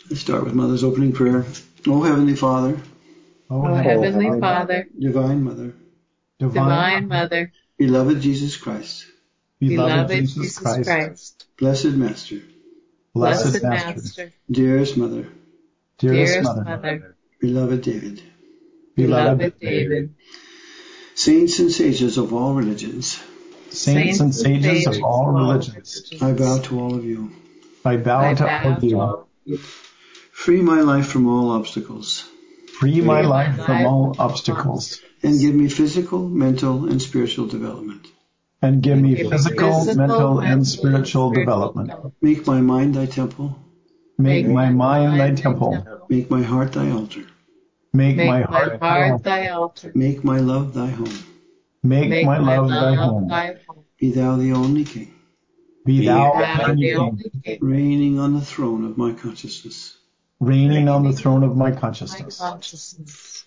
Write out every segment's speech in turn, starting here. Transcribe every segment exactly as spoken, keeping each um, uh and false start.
Let's start with Mother's opening prayer. O Heavenly Father, O Heavenly Father, Divine Mother, Divine Mother, beloved Jesus Christ, beloved Jesus Christ, blessed Master, blessed Master, dearest Mother, dearest Mother, beloved David, beloved David, saints and sages of all religions, saints and sages of all religions, I bow to all of you. I bow to all of you. Free my life from all obstacles, Free my life from all obstacles, and give me physical, mental, and spiritual development. and give me physical, mental, and spiritual development. Make my mind thy temple, Make my mind thy temple. make my heart thy altar, Make my heart thy home. thy altar. make my love thy home. Make my love thy home. Be thou the only King, Be thou Thou the the King, only King, reigning on the throne of my consciousness. reigning on the throne of my consciousness. consciousness.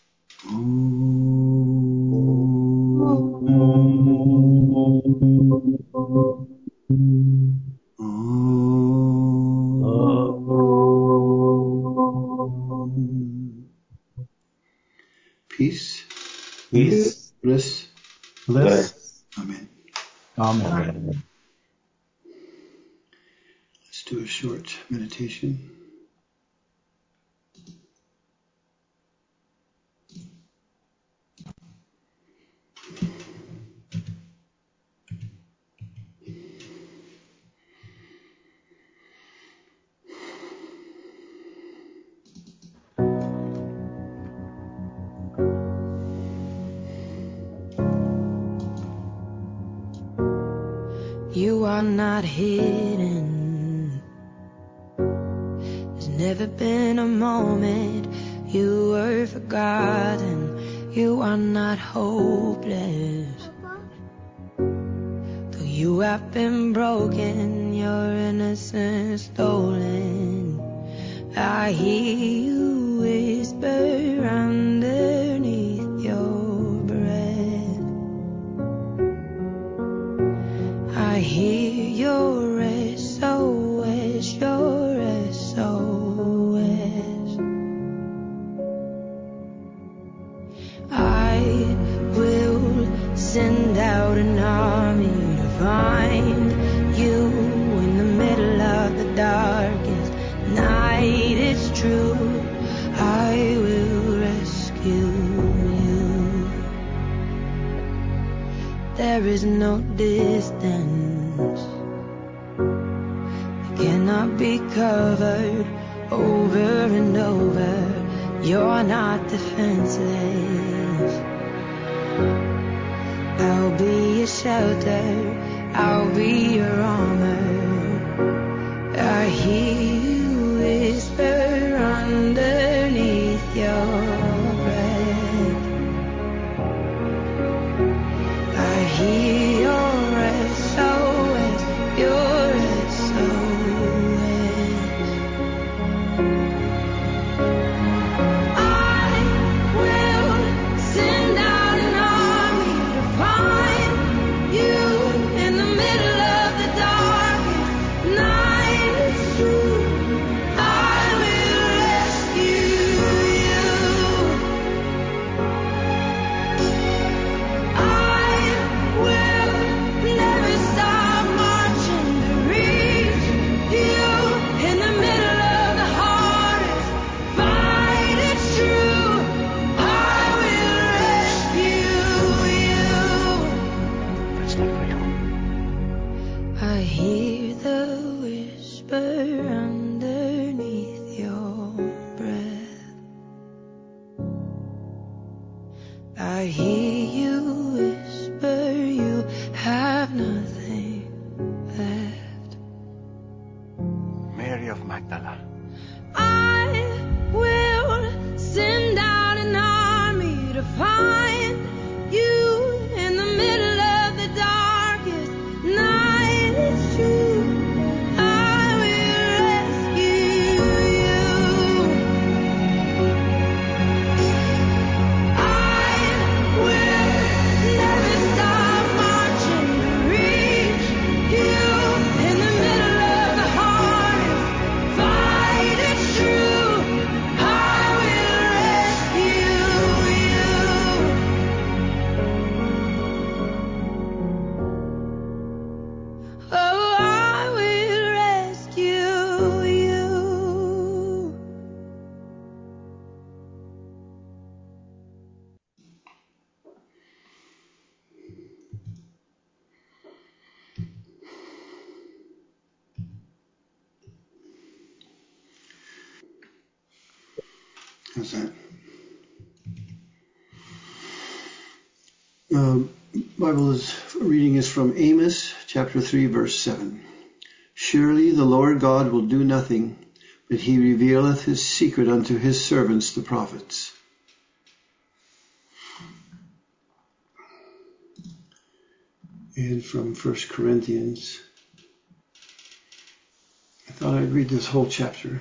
Peace, Peace, bliss, bliss. amen. Amen. Let's do a short meditation. You are not hidden. There's never been a moment you were forgotten. You are not hopeless. Though you have been broken, your innocence stolen, I hear you whisper underneath your breath. I hear your S O S, your S O S. I will send out an army to find you in the middle of the darkest night. It's true, I will rescue you. There is no distance that cannot be covered over and over. You're not defenseless. I'll be your shelter, I'll be your armor. I hear you whisper underneath your breath. I hear your S O S, your S O S. I will send out an army to find you in the middle of the darkest night. It's true, I will rescue you. I will never stop marching to reach you in the middle of the hardest fight. It's true, I will rescue you. I hear the whisper underneath your breath. I hear you whisper you have nothing left. Mary of Magdala, I will send out an army to find you in the middle of the darkest night. It's true, I will rescue you. I will How's that? Um, Bible is, reading is from Amos chapter three, verse seven. Surely the Lord God will do nothing, but he revealeth his secret unto his servants the prophets. And from First Corinthians, I thought I'd read this whole chapter.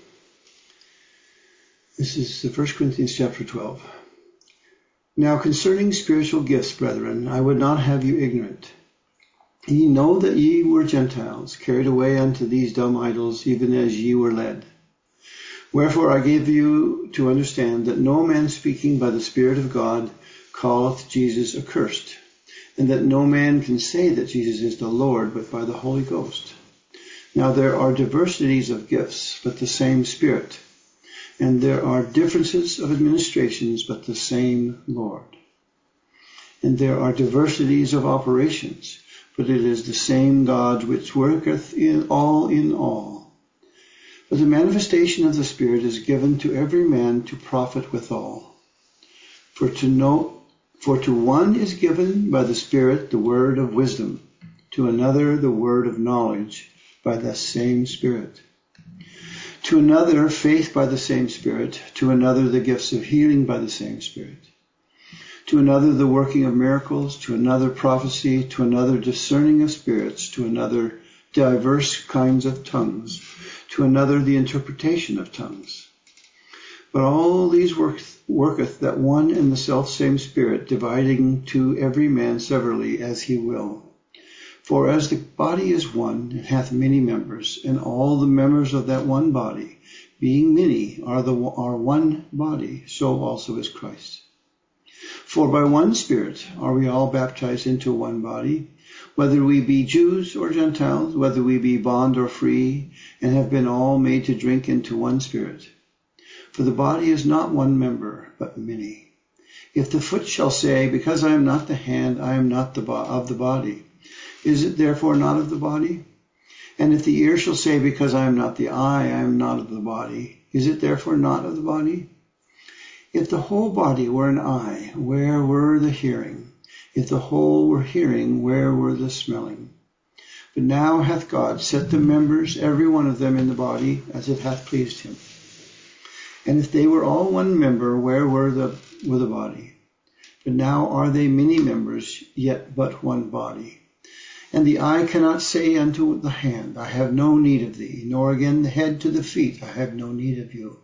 This is the First Corinthians chapter twelve. Now concerning spiritual gifts, brethren, I would not have you ignorant. Ye know that ye were Gentiles, carried away unto these dumb idols, even as ye were led. Wherefore I gave you to understand that no man speaking by the Spirit of God calleth Jesus accursed, and that no man can say that Jesus is the Lord but by the Holy Ghost. Now there are diversities of gifts, but the same Spirit. And there are differences of administrations, but the same Lord. And there are diversities of operations, but it is the same God which worketh in all in all. But the manifestation of the Spirit is given to every man to profit withal. For to know, for to one is given by the Spirit the word of wisdom, to another the word of knowledge by the same Spirit. To another, faith by the same Spirit. To another, the gifts of healing by the same Spirit. To another, the working of miracles. To another, prophecy. To another, discerning of spirits. To another, diverse kinds of tongues. To another, the interpretation of tongues. But all these work, worketh that one and the selfsame Spirit, dividing to every man severally as he will. For as the body is one, it hath many members, and all the members of that one body, being many, are the are one body, so also is Christ. For by one Spirit are we all baptized into one body, whether we be Jews or Gentiles, whether we be bond or free, and have been all made to drink into one Spirit. For the body is not one member, but many. If the foot shall say, because I am not the hand, I am not the bo- of the body, is it therefore not of the body? And if the ear shall say, because I am not the eye, I am not of the body, is it therefore not of the body? If the whole body were an eye, where were the hearing? If the whole were hearing, where were the smelling? But now hath God set the members, every one of them in the body, as it hath pleased him. And if they were all one member, where were the, were the body? But now are they many members, yet but one body. And the eye cannot say unto the hand, I have no need of thee, nor again the head to the feet, I have no need of you.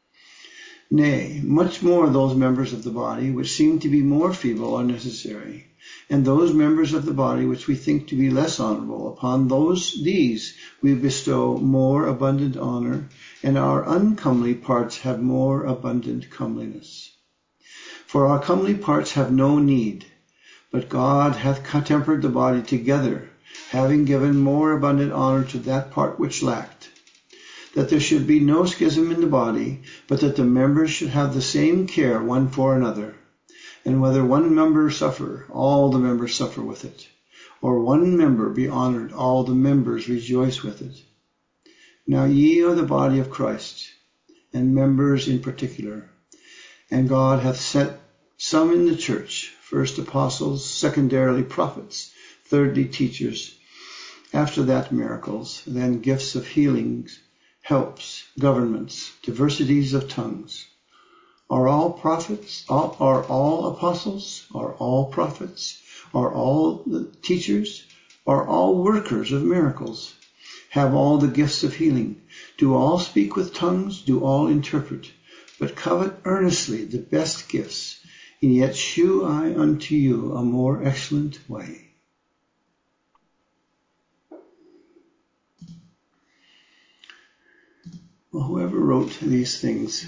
Nay, much more those members of the body which seem to be more feeble are necessary, and those members of the body which we think to be less honorable, upon those these we bestow more abundant honor, and our uncomely parts have more abundant comeliness. For our comely parts have no need, but God hath tempered the body together, having given more abundant honor to that part which lacked, that there should be no schism in the body, but that the members should have the same care one for another. And whether one member suffer, all the members suffer with it, or one member be honored, all the members rejoice with it. Now ye are the body of Christ, and members in particular. And God hath set some in the church, first apostles, secondarily prophets, thirdly teachers, after that miracles, then gifts of healings, helps, governments, diversities of tongues. Are all prophets? Are, are all apostles? Are all prophets? Are all teachers? Are all workers of miracles? Have all the gifts of healing? Do all speak with tongues? Do all interpret? But covet earnestly the best gifts, and yet shew I unto you a more excellent way. Well, whoever wrote these things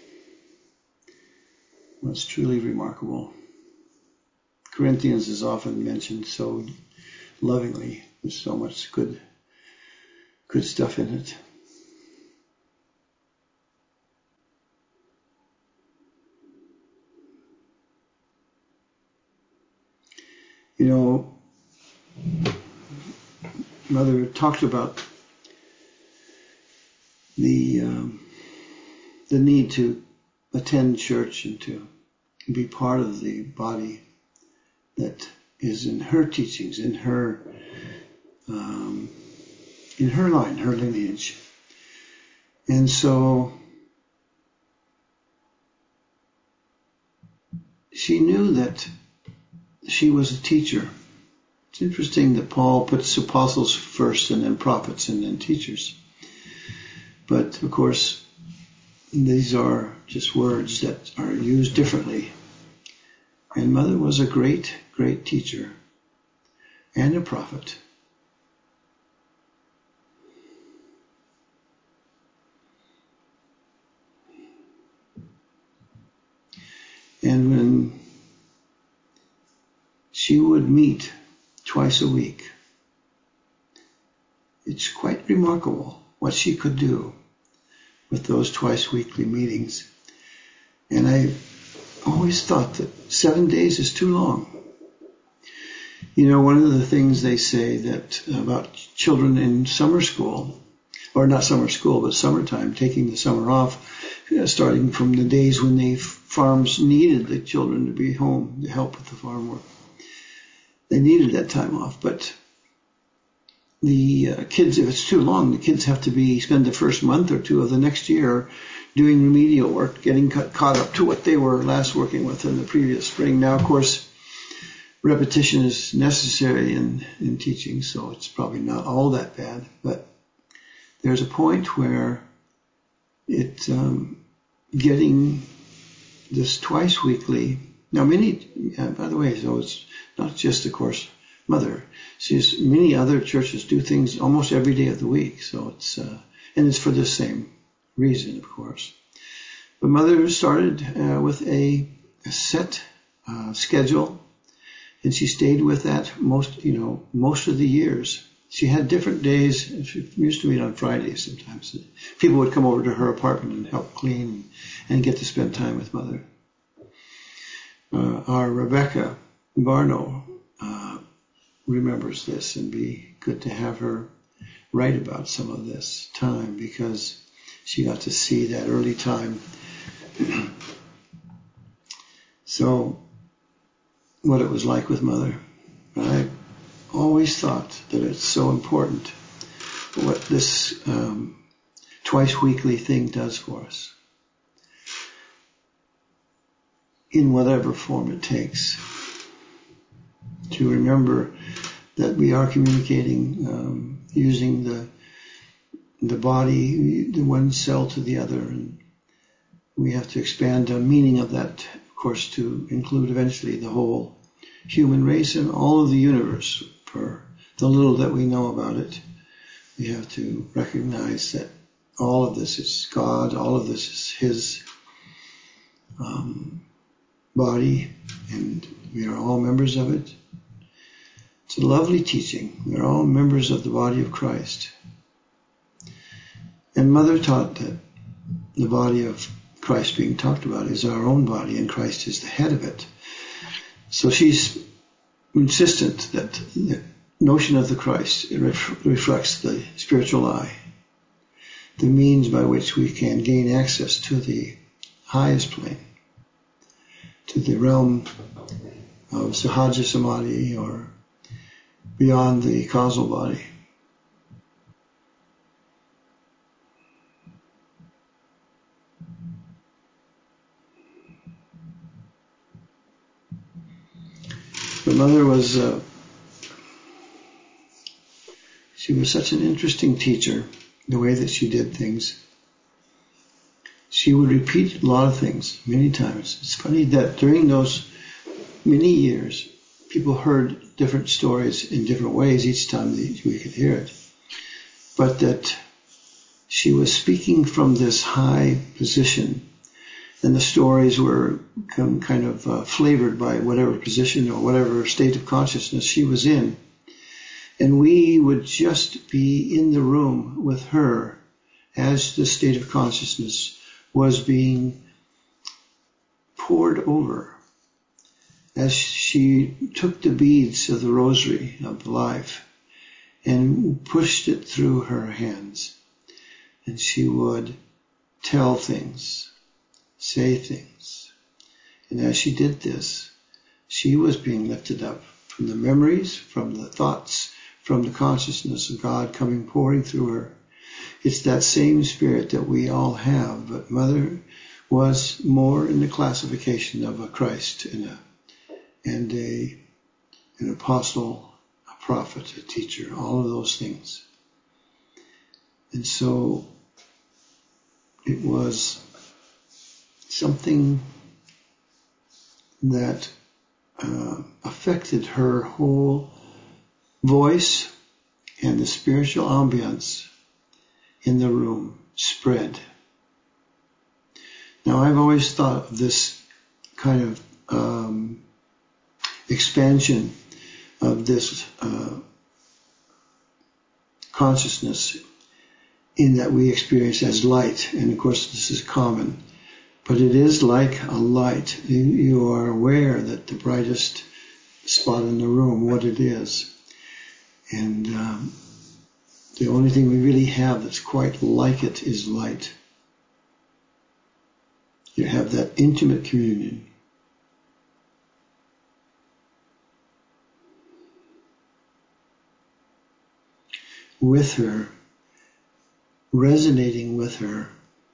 was truly remarkable. Corinthians is often mentioned so lovingly. There's so much good, good stuff in it. You know, Mother talked about the um, the need to attend church and to be part of the body that is in her teachings, in her um, in her line, her lineage. And so she knew that she was a teacher. It's interesting that Paul puts apostles first and then prophets and then teachers. But of course, these are just words that are used differently. And Mother was a great, great teacher and a prophet. And when she would meet twice a week, it's quite remarkable what she could do with those twice weekly meetings. And I always thought that seven days is too long. You know, one of the things they say that about children in summer school, or not summer school, but summertime, taking the summer off, you know, starting from the days when the farms needed the children to be home to help with the farm work. They needed that time off, but the uh, kids, if it's too long, the kids have to be spend the first month or two of the next year doing remedial work, getting cut, caught up to what they were last working with in the previous spring. Now, of course, repetition is necessary in, in teaching, so it's probably not all that bad. But there's a point where it um, getting this twice weekly. Now, many, uh, by the way, so it's not just, of course, Mother. She's, many other churches do things almost every day of the week. So it's, uh, and it's for the same reason, of course. But Mother started uh, with a, a set uh, schedule, and she stayed with that most, you know, most of the years. She had different days. She used to meet on Fridays sometimes. People would come over to her apartment and help clean and get to spend time with Mother. Uh, our Rebecca Barno uh, remembers this, and be good to have her write about some of this time, because she got to see that early time. So what it was like with Mother. I always thought that it's so important what this um, twice weekly thing does for us, in whatever form it takes, to remember that we are communicating um, using the the body, the one cell to the other, and we have to expand the meaning of that, of course, to include eventually the whole human race and all of the universe. For the little that we know about it, we have to recognize that all of this is God, all of this is His um, body, and we are all members of it. It's a lovely teaching. We're all members of the body of Christ. And Mother taught that the body of Christ being talked about is our own body, and Christ is the head of it. So she's insistent that the notion of the Christ ref- reflects the spiritual eye, the means by which we can gain access to the highest plane, to the realm of Sahaja Samadhi, or beyond the causal body. But Mother was, uh, she was such an interesting teacher, the way that she did things. She would repeat a lot of things many times. It's funny that during those many years, people heard different stories in different ways each time we could hear it. But that she was speaking from this high position, and the stories were kind of uh, flavored by whatever position or whatever state of consciousness she was in. And we would just be in the room with her as the state of consciousness was being poured over, as she took the beads of the rosary of life and pushed it through her hands. And she would tell things say things. And as she did this, she was being lifted up from the memories, from the thoughts, from the consciousness of God coming pouring through her. It's that same spirit that we all have, but Mother was more in the classification of a Christ and a and a an apostle, a prophet, a teacher, all of those things. And so it was something that uh, affected her whole voice, and the spiritual ambience in the room spread. Now, I've always thought of this kind of um, expansion of this uh, consciousness in that we experience as light, and of course this is common, but it is like a light. You, you are aware that the brightest spot in the room, what it is, and um, the only thing we really have that's quite like it is light. You have that intimate communion. With her, resonating with her.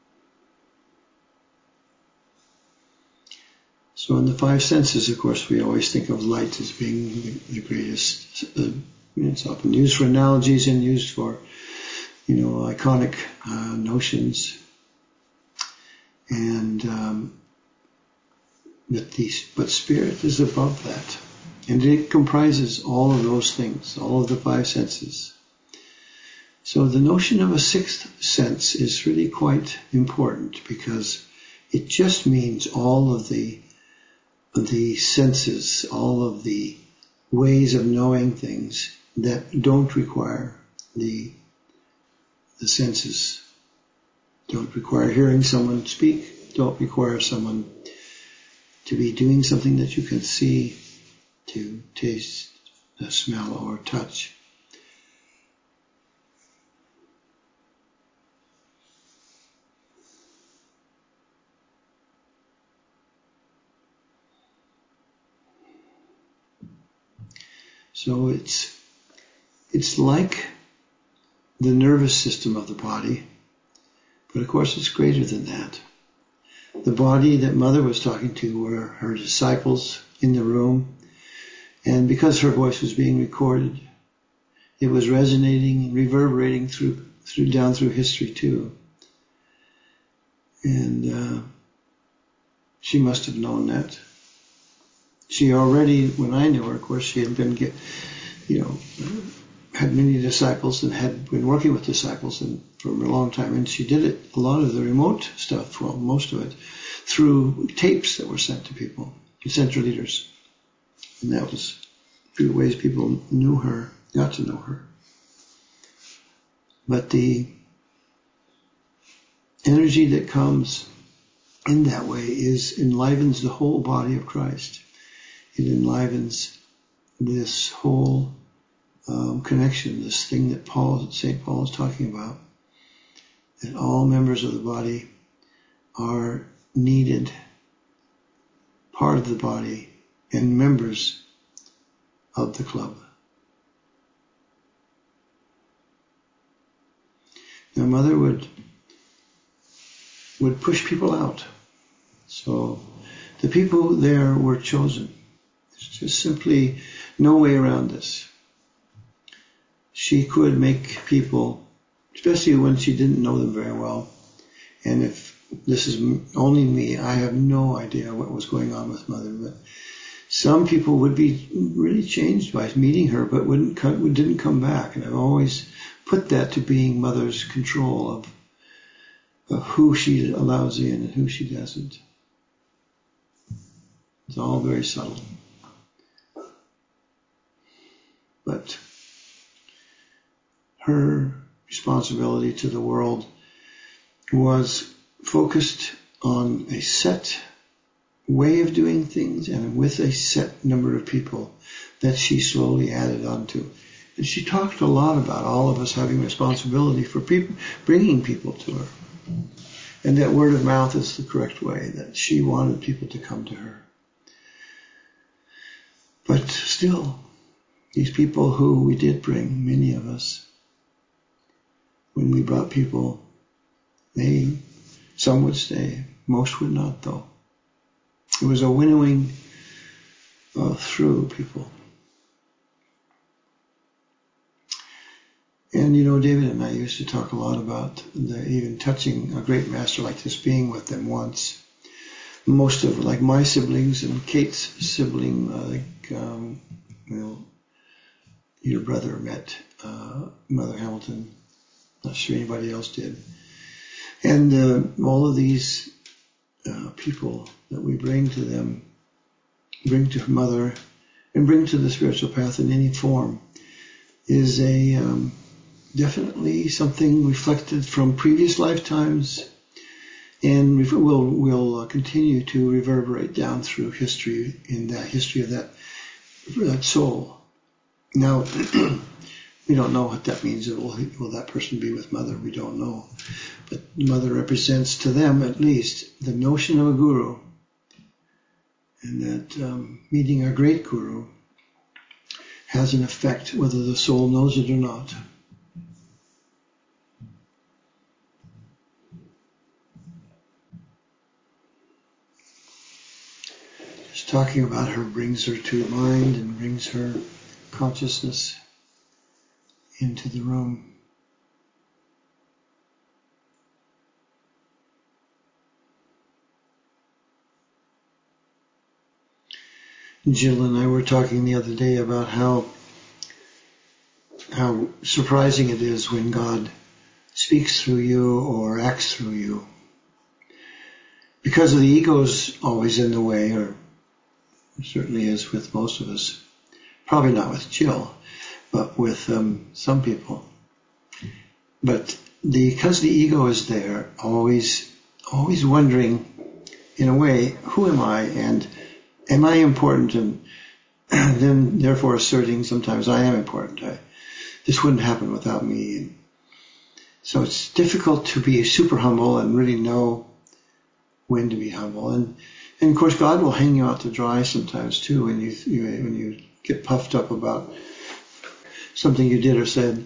So in the five senses, of course, we always think of light as being the, the greatest. Uh, it's often used for analogies and used for, you know, iconic uh, notions. And um, but, the, but spirit is above that. And it comprises all of those things, all of the five senses. So the notion of a sixth sense is really quite important, because it just means all of the the senses, all of the ways of knowing things that don't require the the senses, don't require hearing someone speak, don't require someone to be doing something that you can see, to taste, uh, smell, or touch. So it's it's like the nervous system of the body, but of course it's greater than that. The body that Mother was talking to were her disciples in the room, and because her voice was being recorded, it was resonating and reverberating through through down through history too. And uh, she must have known that. She already, when I knew her, of course, she had been, get, you know, had many disciples and had been working with disciples and for a long time. And she did it, a lot of the remote stuff, well, most of it, through tapes that were sent to people, center leaders. And that was through the ways people knew her, got to know her. But the energy that comes in that way is enlivens the whole body of Christ. It enlivens this whole um, connection, this thing that Paul, Saint Paul is talking about, that all members of the body are needed, part of the body, and members of the club. Now, Mother would would push people out. So the people there were chosen. There's just simply no way around this. She could make people, especially when she didn't know them very well, and if this is only me, I have no idea what was going on with Mother, but some people would be really changed by meeting her, but wouldn't come, didn't come back. And I've always put that to being Mother's control of, of who she allows in and who she doesn't. It's all very subtle. But her responsibility to the world was focused on a set way of doing things and with a set number of people that she slowly added onto. And she talked a lot about all of us having responsibility for people, bringing people to her. And And that word of mouth is the correct way, that she wanted people to come to her. But still, these people who we did bring, many of us, when we brought people, they, some would stay, most would not though. It was a winnowing uh, through people. And you know, David and I used to talk a lot about the, even touching a great master like this, being with them once. Most of, like my siblings and Kate's sibling, I think, um, well, your brother met uh, Mother Hamilton. Not sure anybody else did. And uh, all of these uh, people that we bring to them, bring to Mother, and bring to the spiritual path in any form, is a um, definitely something reflected from previous lifetimes, and will will uh, continue to reverberate down through history, in that history of that that soul. Now, we don't know what that means. Will, will that person be with Mother? We don't know. But Mother represents to them, at least, the notion of a guru, and that um, meeting a great guru has an effect, whether the soul knows it or not. Just talking about her brings her to mind and brings her consciousness into the room. Jill and I were talking the other day about how how surprising it is when God speaks through you or acts through you. Because of the ego's always in the way, or certainly is with most of us. Probably not with Jill, but with um, some people. But the, because the ego is there, always, always wondering, in a way, who am I, and am I important, and then therefore asserting sometimes I am important. I, this wouldn't happen without me. And so it's difficult to be super humble and really know when to be humble. And, and of course, God will hang you out to dry sometimes too, when you, you when you get puffed up about something you did or said.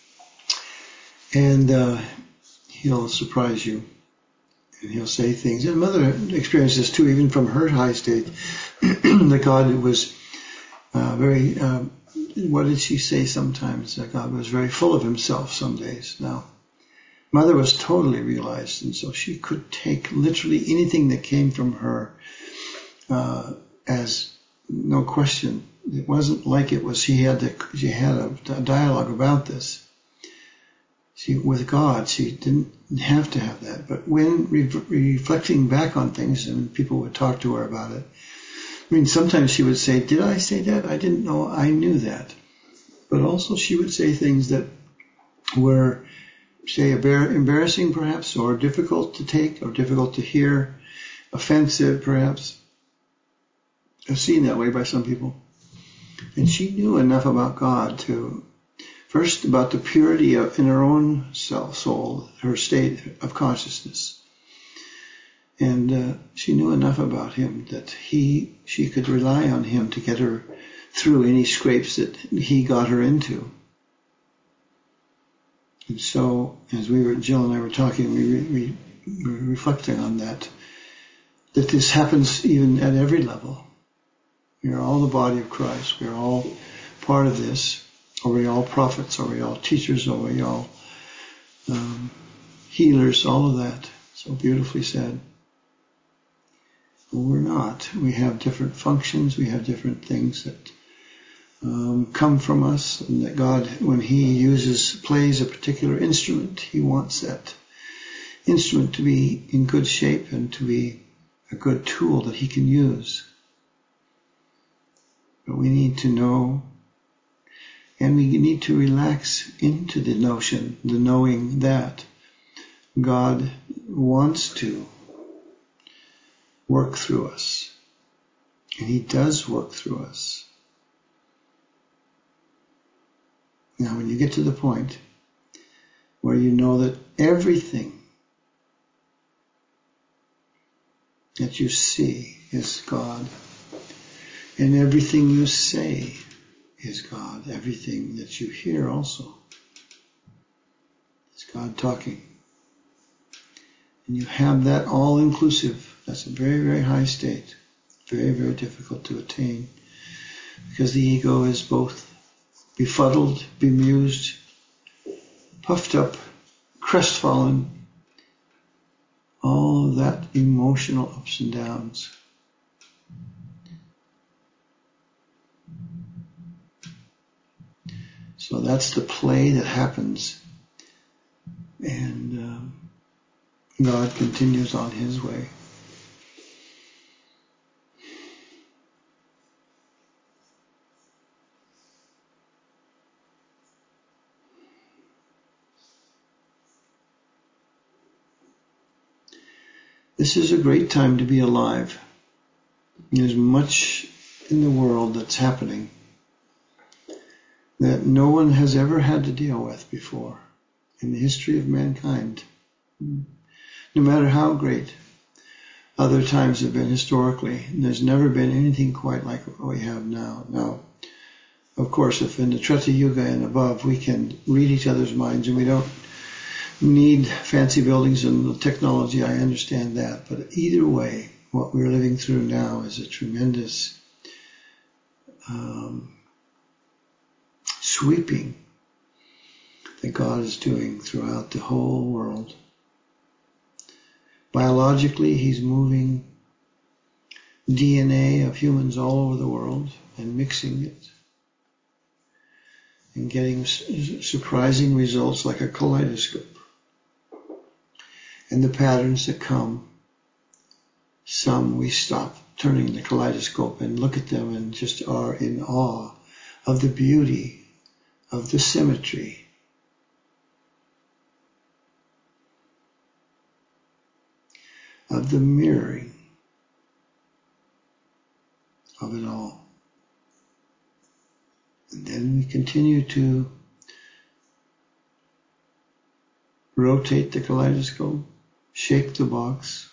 And uh, He'll surprise you, and He'll say things. And Mother experienced this too, even from her high state, that God was uh, very, uh, what did she say sometimes? That God was very full of Himself some days. Now, Mother was totally realized, and so she could take literally anything that came from her uh, as no question. It wasn't like it was, she had, the, she had a, a dialogue about this. She, with God, she didn't have to have that. But when re- reflecting back on things, and people would talk to her about it, I mean, sometimes she would say, did I say that? I didn't know. I knew that. But also she would say things that were, say, embarrassing perhaps, or difficult to take, or difficult to hear, offensive perhaps. I've seen that way by some people. And she knew enough about God to, first about the purity of, in her own self, soul, her state of consciousness. And uh, she knew enough about Him that he, she could rely on Him to get her through any scrapes that He got her into. And so, as we were, Jill and I were talking, we, we, we were reflecting on that, that this happens even at every level. We are all the body of Christ. We are all part of this. Are we all prophets? Are we all teachers? Are we all um, healers? All of that. So beautifully said. Well, we're not. We have different functions. We have different things that um, come from us, and that God, when He uses, plays a particular instrument, He wants that instrument to be in good shape and to be a good tool that He can use. But we need to know, and we need to relax into the notion, the knowing that God wants to work through us. And He does work through us. Now, when you get to the point where you know that everything that you see is God. And everything you say is God. Everything that you hear also is God talking. And you have that all-inclusive. That's a very, very high state. Very, very difficult to attain. Because the ego is both befuddled, bemused, puffed up, crestfallen, all of that emotional ups and downs. So that's the play that happens. And um, God continues on his way. This is a great time to be alive. There's much in the world that's happening that no one has ever had to deal with before in the history of mankind. No matter how great other times have been historically, there's never been anything quite like what we have now. Now, of course, if in the Treta Yuga and above we can read each other's minds and we don't need fancy buildings and technology, I understand that. But either way, what we're living through now is a tremendous um, sweeping that God is doing throughout the whole world. Biologically, he's moving D N A of humans all over the world and mixing it and getting surprising results like a kaleidoscope. And the patterns that come, some we stop turning the kaleidoscope and look at them and just are in awe of the beauty, of the symmetry. Of the mirroring of it all. And then we continue to rotate the kaleidoscope, shake the box.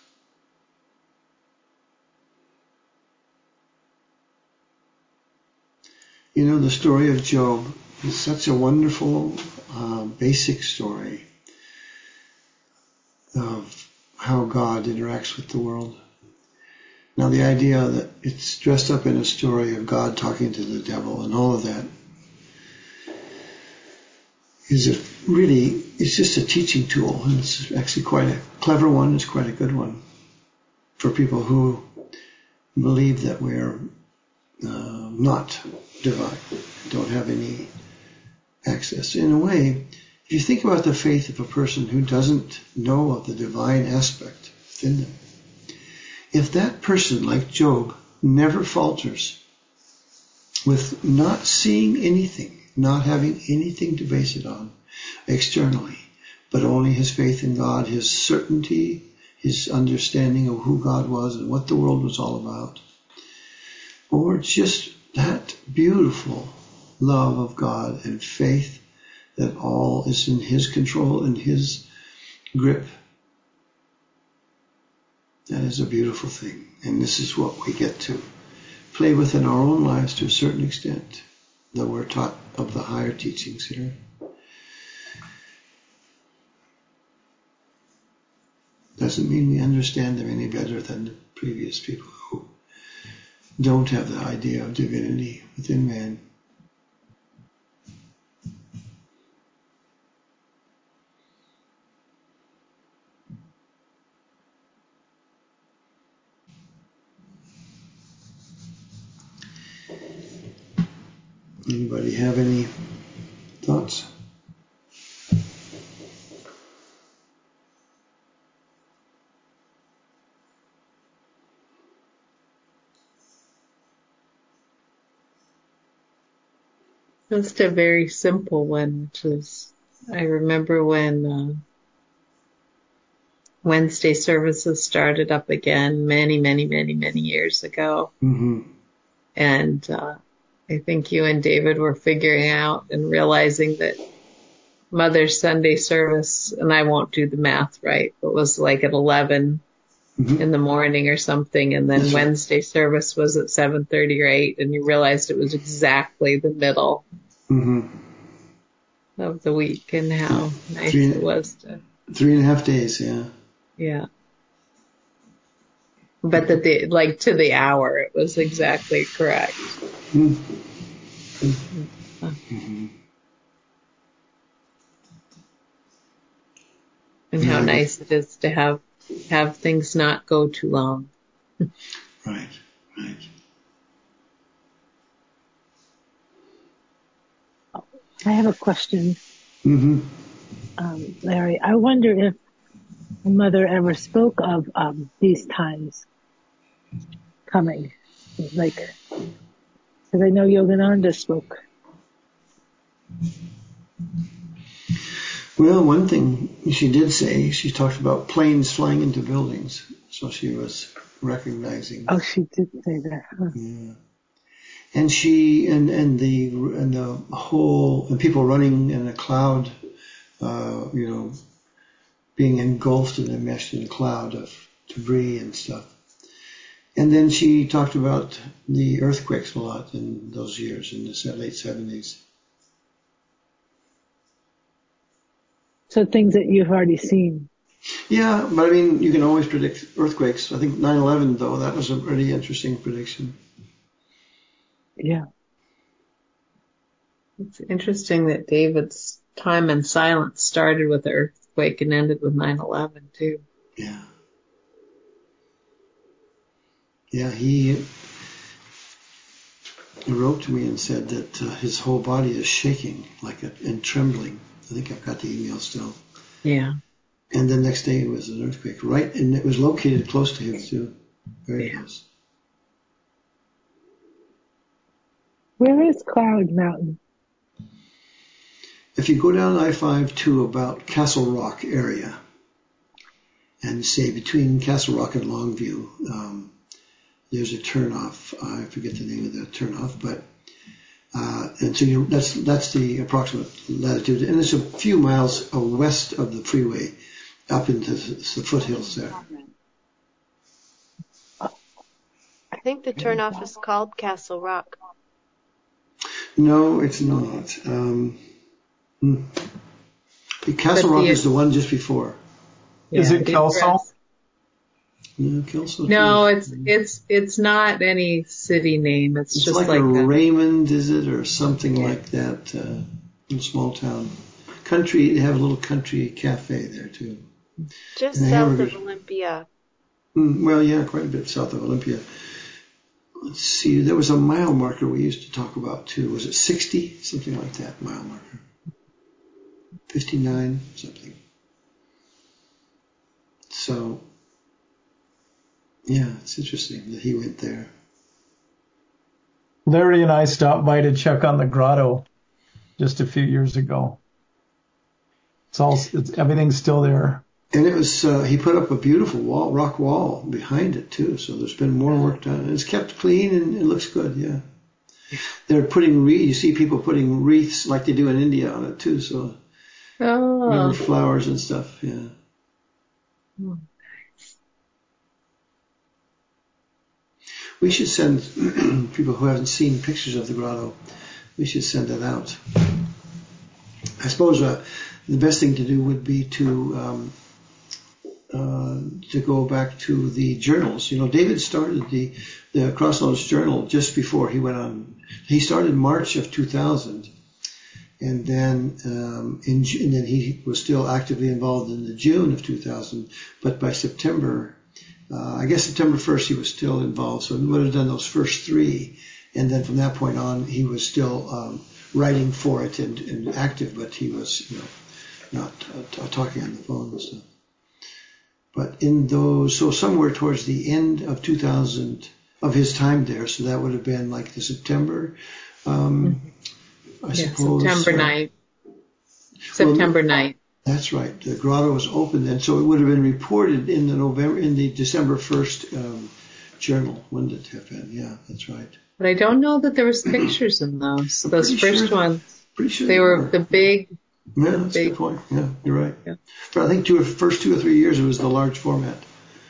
You know, the story of Job is such a wonderful, uh, basic story of how God interacts with the world. Now, the idea that it's dressed up in a story of God talking to the devil and all of that is a really, it's just a teaching tool. And it's actually quite a clever one. It's quite a good one for people who believe that we're uh, not divine, don't have any access. In a way, if you think about the faith of a person who doesn't know of the divine aspect within them, if that person, like Job, never falters with not seeing anything, not having anything to base it on externally, but only his faith in God, his certainty, his understanding of who God was and what the world was all about, or just that beautiful love of God and faith that all is in his control and his grip. That is a beautiful thing. And this is what we get to play with in our own lives to a certain extent, though we're taught of the higher teachings here. Doesn't mean we understand them any better than the previous people who don't have the idea of divinity within man. Anybody have any thoughts? Just a very simple one, which is, I remember when uh, Wednesday services started up again many, many, many, many years ago. Mm-hmm. And uh, I think you and David were figuring out and realizing that Mother's Sunday service, and I won't do the math right, but was like at eleven Mm-hmm. in the morning or something, and then That's right. Wednesday service was at seven thirty or eight, and you realized it was exactly the middle Mm-hmm. of the week, and how nice Three- it was to, Three and a half days, yeah. yeah. But that the like to the hour, it was exactly correct. Mm-hmm. And how Yeah, I nice it is to have have things not go too long. Right, right. I have a question, Mm-hmm. um, Larry. I wonder if Mother ever spoke of um, these times coming, like, because I know Yogananda spoke. Well, one thing she did say, she talked about planes flying into buildings, so she was recognizing. Oh, she did say that. Huh? Yeah. And she and and the and the whole and people running in a cloud, uh, you know, being engulfed and enmeshed in a cloud of debris and stuff. And then she talked about the earthquakes a lot in those years, in the late seventies. So things that you've already seen. Yeah, but I mean, you can always predict earthquakes. I think nine eleven, though, that was a pretty interesting prediction. Yeah. It's interesting that David's time in silence started with the earthquake and ended with nine eleven too. Yeah. Yeah, he, he wrote to me and said that uh, his whole body is shaking like a, and trembling. I think I've got the email still. Yeah. And the next day it was an earthquake, right? And it was located close to him too, very Yeah. close. Where is Cloud Mountain? If you go down I five to about Castle Rock area, and say between Castle Rock and Longview, um, there's a turnoff. I forget the name of the turnoff, but uh, and so you, that's that's the approximate latitude, and it's a few miles west of the freeway, up into the, the foothills there. I think the turnoff is called Castle Rock. No, it's not. Um, hmm. The Castle But Rock the- is the one just before. Is Yeah, it the Kelso? address- Yeah, Kelso. No, too. it's it's it's not any city name. It's, It's just like, like a a, Raymond, is it, or something Yeah. like that? Uh, in a small town, country. They have a little country cafe there too. Just And the south hamburgers. of Olympia. Mm, well, yeah, quite a bit south of Olympia. Let's see. There was a mile marker we used to talk about too. Was it sixty? Something like that. Mile marker. fifty-nine, something. So, yeah, it's interesting that he went there. Larry and I stopped by to check on the grotto just a few years ago. It's all, it's, everything's still there. And it was, uh, he put up a beautiful wall, rock wall behind it too. So there's been more work done. And it's kept clean and it looks good. Yeah. They're putting wreaths, you see people putting wreaths like they do in India on it too. So oh, river flowers and stuff. Yeah. Oh, We should send people who haven't seen pictures of the grotto, we should send it out. I suppose uh, the best thing to do would be to um, uh, to go back to the journals. You know, David started the the Crossroads Journal just before he went on. He started March of two thousand, and then um, in and then he was still actively involved in the June of two thousand. But by September. Uh, I guess September first he was still involved, so he would have done those first three, and then from that point on he was still um, writing for it and, and active, but he was, you know, not uh, t- talking on the phone and stuff. But in those, so somewhere towards the end of two thousand of his time there, so that would have been like the September, um, I yeah, suppose. September uh, ninth. September well, ninth. That's right. The grotto was open then, so it would have been reported in the November, in the December first um, journal. When did it have been? Yeah, that's right. But I don't know that there was pictures in those. I'm Those pretty first sure- ones, Pretty sure they were the big. Yeah, that's a big- good point. Yeah, you're right. Yeah. But I think two, first two or three years it was the large format.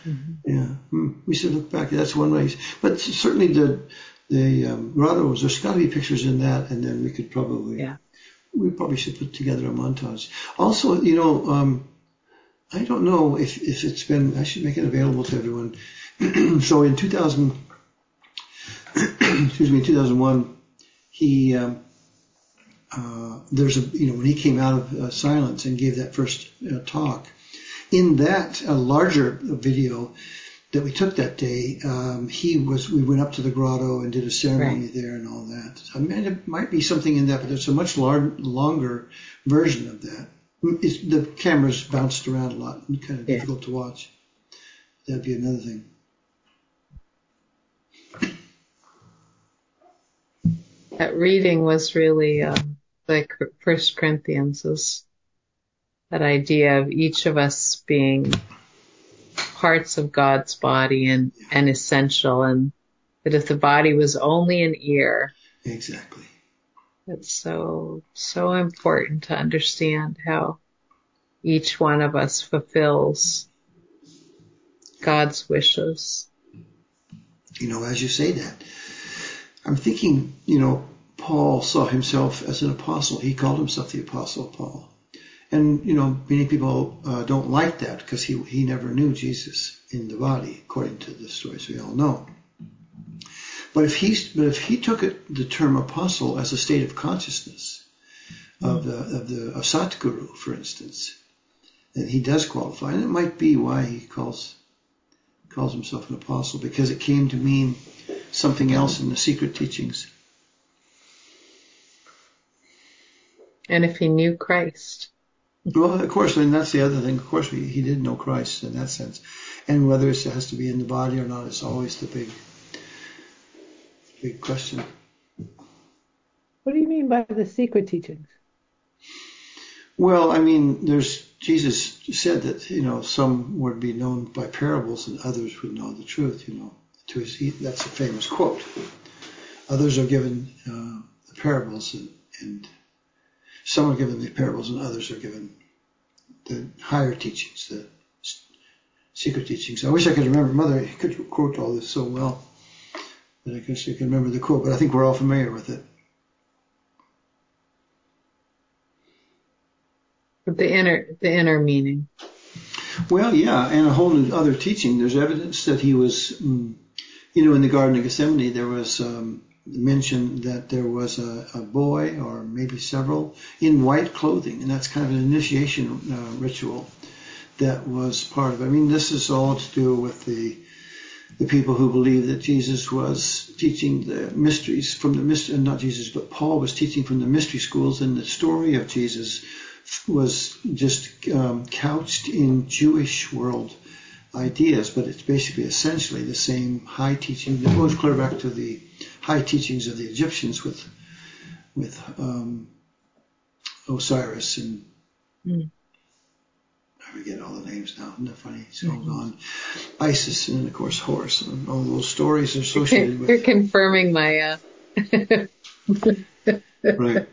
Mm-hmm. Yeah, hmm. We should look back. That's one way. But certainly the the um, grottos. There's got to be pictures in that, and then we could probably Yeah. we probably should put together a montage. Also, you know, um, I don't know if if it's been. I should make it available to everyone. So in two thousand, excuse me, two thousand one, he um, uh, there's a you know when he came out of uh, silence and gave that first uh, talk. In that uh, larger video that we took that day, um, he was. We went up to the grotto and did a ceremony Right. there and all that. I mean, it might be something in that, but there's a much lar- longer version of that. It's, the cameras bounced around a lot and kind of Yeah. difficult to watch. That'd be another thing. That reading was really um, like First Corinthians, is that idea of each of us being parts of God's body and, and essential, and that if the body was only an ear, Exactly. it's so, so important to understand how each one of us fulfills God's wishes. You know, as you say that, I'm thinking, you know, Paul saw himself as an apostle. He called himself the Apostle Paul. And, you know, many people uh, don't like that because he, he never knew Jesus in the body, according to the stories we all know. But if he, but if he took it, the term apostle as a state of consciousness of the, of the of Satguru, for instance, then he does qualify. And it might be why he calls calls himself an apostle, because it came to mean something else in the secret teachings. And if he knew Christ. Well, of course, and that's the other thing. Of course, he, he did know Christ in that sense. And whether it has to be in the body or not is always the big, big question. What do you mean by the secret teachings? Well, I mean, there's Jesus said that, you know, some would be known by parables and others would know the truth, you know. To his, he, that's a famous quote. Others are given uh, the parables, and, and some are given the parables and others are given the higher teachings, the secret teachings. I wish I could remember. Mother could quote all this so well that I guess I can remember the quote, but I think we're all familiar with it. The inner, the inner meaning. Well, yeah, and a whole new other teaching. There's evidence that he was, um, you know, in the Garden of Gethsemane, there was um, mention that there was a, a boy, or maybe several, in white clothing, and that's kind of an initiation uh, ritual that was part of it. I mean, this is all to do with the the people who believe that Jesus was teaching the mysteries from the mystery, not Jesus, but Paul was teaching from the mystery schools, and the story of Jesus was just um, couched in Jewish world ideas, but it's basically essentially the same high teaching that goes clear back to the high teachings of the Egyptians with with um, Osiris and Mm. I forget all the names now. Isn't that funny? It's all gone. Isis and of course Horus and all those stories are associated with. You're confirming my. Uh... Right.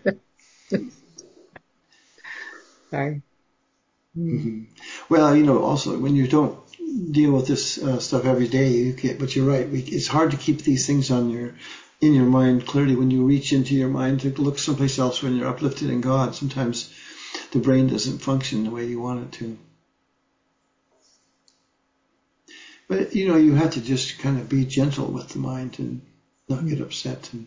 Sorry. Mm-hmm. Well, you know, also when you don't deal with this uh, stuff every day, you can't. But you're right. We, it's hard to keep these things on your in your mind clearly when you reach into your mind to look someplace else when you're uplifted in God. Sometimes the brain doesn't function the way you want it to. But you know, you have to just kind of be gentle with the mind and not get upset. And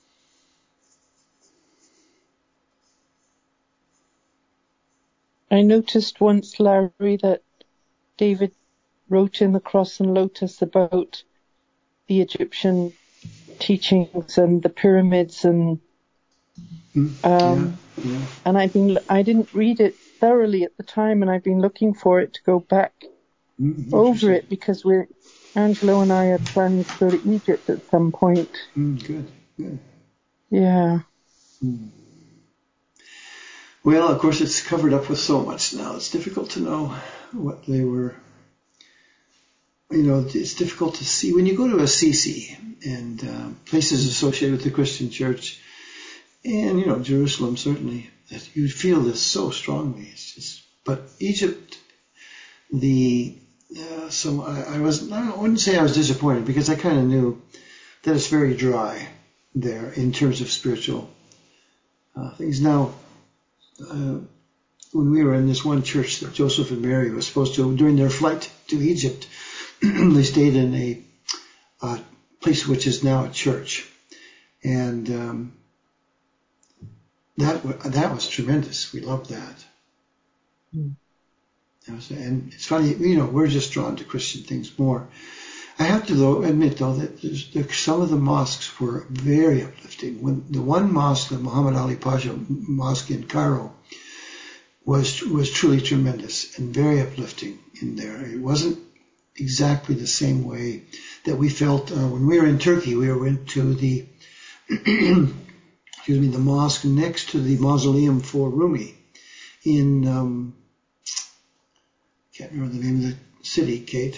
I noticed once, Larry, that David wrote in the Cross and Lotus about the Egyptian teachings and the pyramids, and um, yeah, yeah. and I've been I didn't read it thoroughly at the time, and I've been looking for it to go back Mm, over it because we're Angelo and I are planning to go to Egypt at some point. Mm, good, good. Yeah. Mm. Well, of course, it's covered up with so much now. It's difficult to know what they were. You know, it's difficult to see. When you go to Assisi and uh, places associated with the Christian church, and, you know, Jerusalem certainly, that you feel this so strongly. It's just, but Egypt, the yeah, so I, I was, I wouldn't say I was disappointed because I kind of knew that it's very dry there in terms of spiritual uh, things. Now, uh, when we were in this one church that Joseph and Mary was supposed to, during their flight to Egypt, they stayed in a uh, place which is now a church. And um, that w- that was tremendous. We loved that. Mm. That was, and it's funny, you know, we're just drawn to Christian things more. I have to though admit though that there's, there, some of the mosques were very uplifting. When the one mosque, the Muhammad Ali Pasha Mosque in Cairo, was was truly tremendous and very uplifting in there. It wasn't exactly the same way that we felt uh, when we were in Turkey. We went to the excuse me, the mosque next to the mausoleum for Rumi in um, can't remember the name of the city, Kate.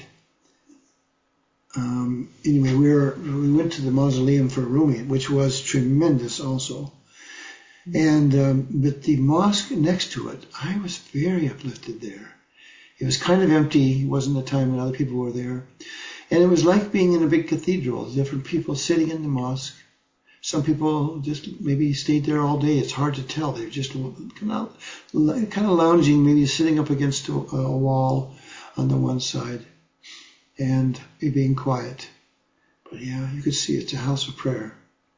Um, anyway, we were we went to the mausoleum for Rumi, which was tremendous also. And um, but the mosque next to it, I was very uplifted there. It was kind of empty. It wasn't a time when other people were there, and it was like being in a big cathedral. Different people sitting in the mosque. Some people just maybe stayed there all day. It's hard to tell. They're just kind of, kind of lounging, maybe sitting up against a, a wall on the one side, and being quiet. But yeah, you could see it's a house of prayer.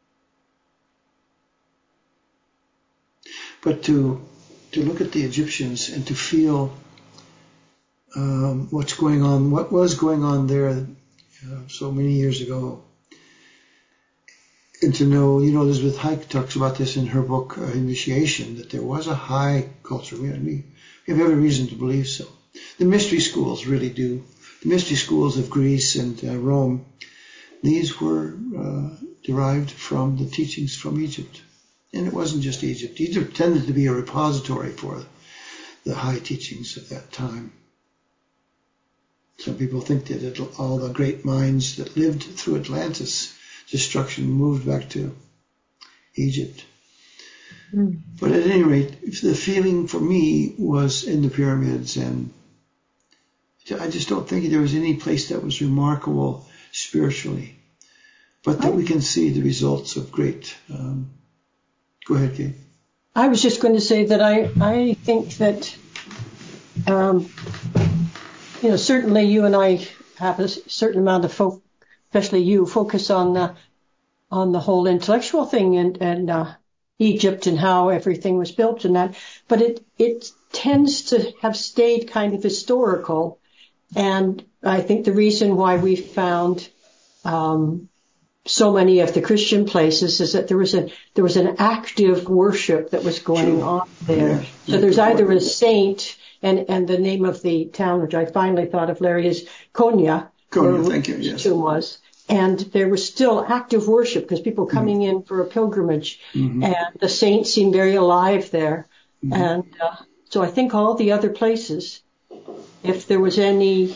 But to to look at the Egyptians and to feel um, what's going on, what was going on there uh, so many years ago, and to know, you know, Elizabeth Hike talks about this in her book uh, Initiation, that there was a high culture. We, we have every reason to believe so. The mystery schools really do. The mystery schools of Greece and uh, Rome, these were uh, derived from the teachings from Egypt. And it wasn't just Egypt. Egypt tended to be a repository for the high teachings of that time. Some people think that it, all the great minds that lived through Atlantis' destruction moved back to Egypt. Mm. But at any rate, the feeling for me was in the pyramids, and I just don't think there was any place that was remarkable spiritually, but that we can see the results of great... Um, Go ahead, Kate. I was just going to say that I, I think that, um, you know, certainly you and I have a certain amount of, fo- especially you, focus on the, on the whole intellectual thing and, and uh, Egypt and how everything was built and that. But it, it tends to have stayed kind of historical. And I think the reason why we found um so many of the Christian places is that there was a there was an active worship that was going on there. Yeah. So there's either a saint, and and the name of the town, which I finally thought of, Larry, is Konya. Konya, thank you. Yes. Tomb was, and there was still active worship because people coming mm-hmm. in for a pilgrimage, mm-hmm. and the saints seemed very alive there. Mm-hmm. And uh, so I think all the other places, if there was any.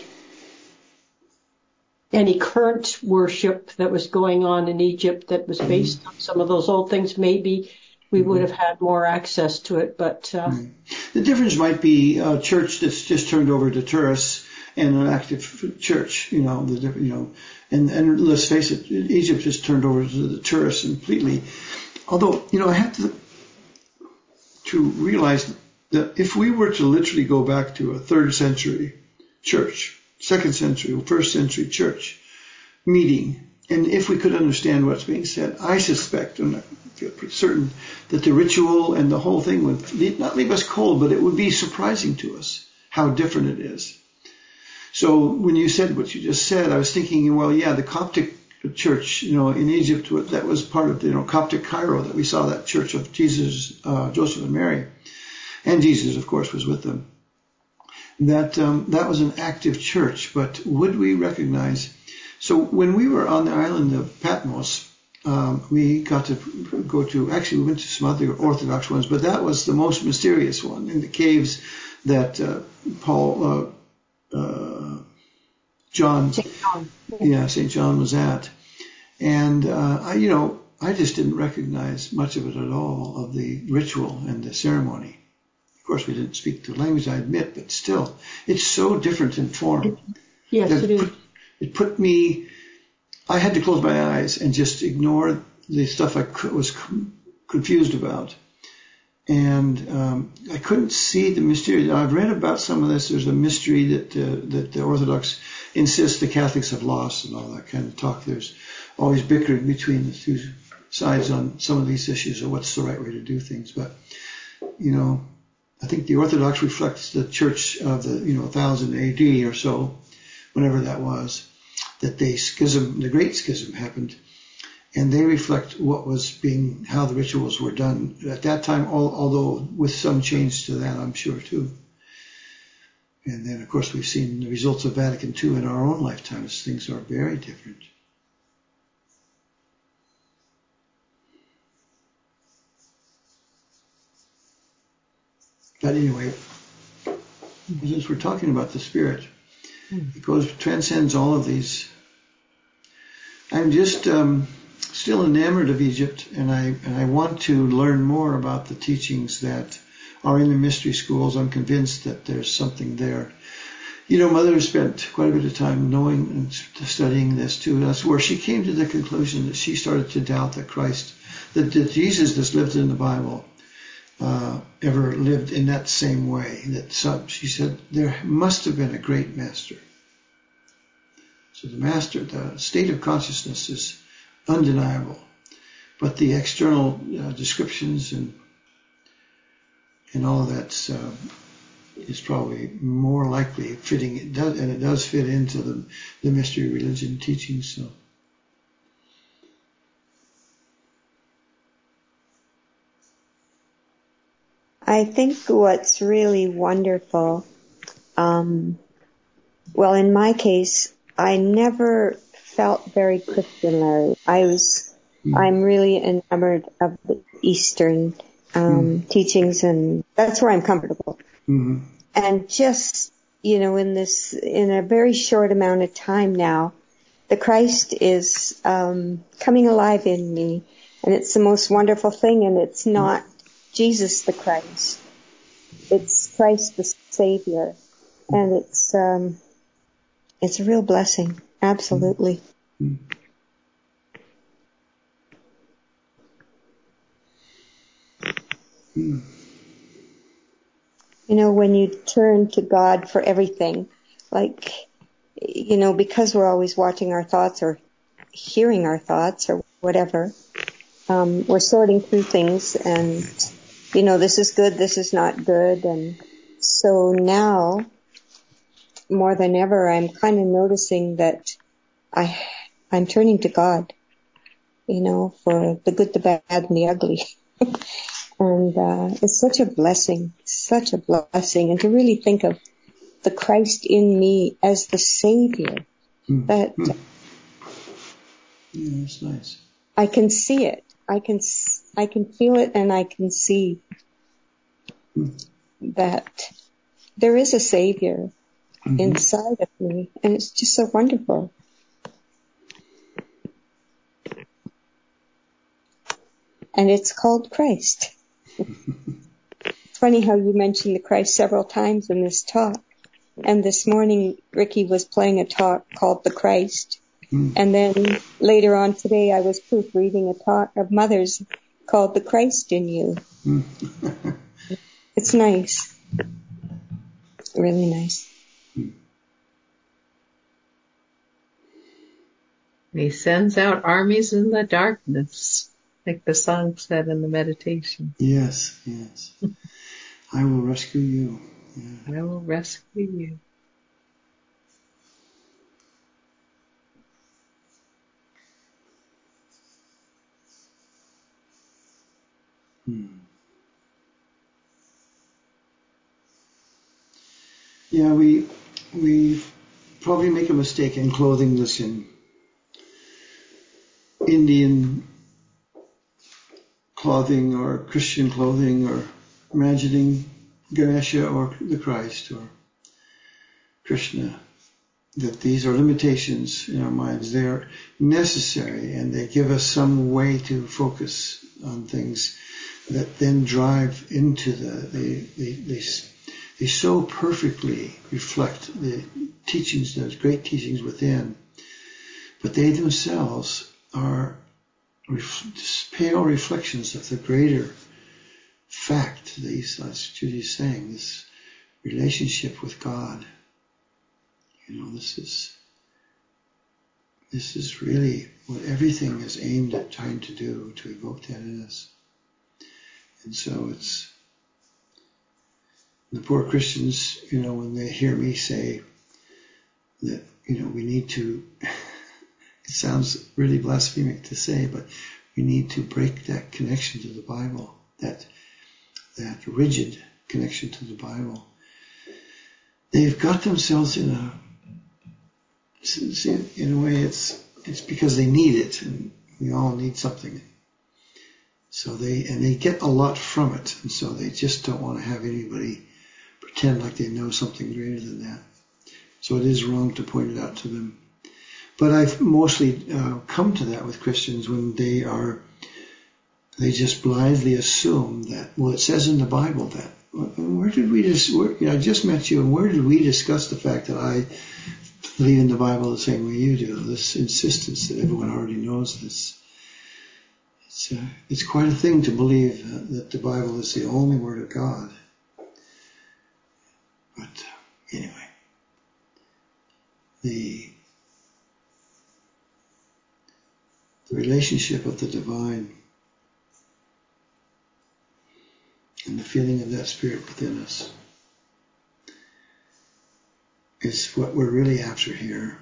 any current worship that was going on in Egypt that was based on some of those old things, maybe we would have had more access to it. But uh, the difference might be a church that's just turned over to tourists and an active church, you know, the you know, and and let's face it, Egypt just turned over to the tourists completely. Although, you know, I have to to realize that if we were to literally go back to a third century church, second century or first century church meeting, and if we could understand what's being said, I suspect, and I feel pretty certain, that the ritual and the whole thing would leave, not leave us cold, but it would be surprising to us how different it is. So when you said what you just said, I was thinking, well, yeah, the Coptic church, you know, in Egypt, that was part of, you know, Coptic Cairo, that we saw that church of Jesus, uh, Joseph and Mary, and Jesus, of course, was with them. That um, that was an active church, but would we recognize? So when we were on the island of Patmos, um, we got to go to, actually we went to some other Orthodox ones, but that was the most mysterious one, in the caves that uh, Paul, uh, uh, John, Saint John, yeah, Saint John was at. And, uh, I, you know, I just didn't recognize much of it at all, of the ritual and the ceremony. Of course, we didn't speak the language, I admit, but still, it's so different in form. Yes, it, it is. put, it put me, I had to close my eyes and just ignore the stuff I was confused about. And um, I couldn't see the mystery. I've read about some of this. There's a mystery that uh, that the Orthodox insist the Catholics have lost and all that kind of talk. There's always bickering between the two sides on some of these issues or what's the right way to do things. But, you know, I think the Orthodox reflects the church of the, you know, one thousand A D or so, whenever that was, that the schism, the Great Schism happened. And they reflect what was being, how the rituals were done at that time, although with some change to that, I'm sure, too. And then, of course, we've seen the results of Vatican Two in our own lifetimes. Things are very different. But anyway, since we're talking about the Spirit, it goes, transcends all of these. I'm just... Um, still enamored of Egypt, and I and I want to learn more about the teachings that are in the mystery schools. I'm convinced that there's something there. You know, Mother spent quite a bit of time knowing and studying this too. That's where she came to the conclusion that she started to doubt that Christ, that, that Jesus that's lived in the Bible, uh, ever lived in that same way. That some, she said there must have been a great master. So the master, the state of consciousness is undeniable, but the external uh, descriptions and and all of that uh, is probably more likely fitting. It does, and it does fit into the the mystery religion teachings. So, I think what's really wonderful, um, well, in my case, I never felt very Christian, Larry. I was, mm. I'm really enamored of the Eastern um, mm. teachings, and that's where I'm comfortable. Mm-hmm. And just, you know, in this, in a very short amount of time now, the Christ is um, coming alive in me, and it's the most wonderful thing. And it's not Jesus the Christ; it's Christ the Savior, and it's um, it's a real blessing. Absolutely. Mm. Mm. You know, when you turn to God for everything, like, you know, because we're always watching our thoughts or hearing our thoughts or whatever, um, we're sorting through things and, you know, this is good, this is not good. And so now, more than ever, I'm kind of noticing that I, I'm turning to God, you know, for the good, the bad, and the ugly. And uh, it's such a blessing, such a blessing. And to really think of the Christ in me as the Savior, mm. that mm. Yeah, that's nice. I can see it. I can, I can feel it, and I can see mm. that there is a Savior mm-hmm. inside of me, and it's just so wonderful. And it's called Christ. It's funny how you mentioned the Christ several times in this talk. And this morning, Ricky was playing a talk called The Christ. Mm. And then later on today, I was proofreading a talk of Mother's called The Christ in You. Mm. It's nice. Really nice. He sends out armies in the darkness, like the song said in the meditation. Yes, yes. I will rescue you. Yeah. I will rescue you. Hmm. Yeah, we we probably make a mistake in clothing this in Indian clothing or Christian clothing, or imagining Ganesha or the Christ or Krishna, that these are limitations in our minds. They are necessary, and they give us some way to focus on things that then drive into the the, the, the, they so perfectly reflect the teachings, those great teachings within, but they themselves are ref- pale reflections of the greater fact, these, as Judy's saying, this relationship with God. You know, this is this is really what everything is aimed at trying to do, to evoke that in us. And so it's the poor Christians, you know, when they hear me say that, you know, we need to, it sounds really blasphemic to say, but we need to break that connection to the Bible, that that rigid connection to the Bible. They've got themselves in a, in a way, it's it's because they need it, and we all need something. So they, and they get a lot from it, and so they just don't want to have anybody pretend like they know something greater than that. So it is wrong to point it out to them. But I've mostly uh, come to that with Christians when they are, they just blithely assume that, well, it says in the Bible that. Where did we just, where, you know, I just met you, and where did we discuss the fact that I believe in the Bible the same way you do? This insistence that everyone already knows this. It's, uh, it's quite a thing to believe uh, that the Bible is the only Word of God. But uh, anyway, the, the relationship of the divine and the feeling of that Spirit within us is what we're really after here.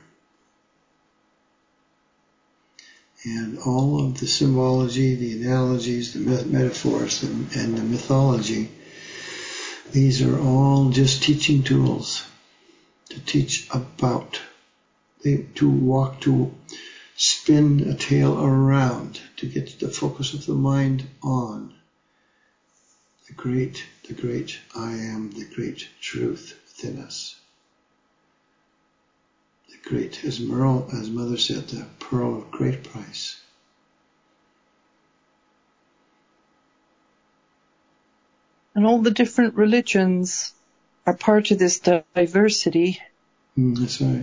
And all of the symbology, the analogies, the metaphors, and, and the mythology, these are all just teaching tools to teach about, to walk, to spin a tale around, to get the focus of the mind on the great, the great I am, the great truth within us. The great, as Merle, as Mother said, the pearl of great price. And all the different religions are part of this diversity. Mm, that's right.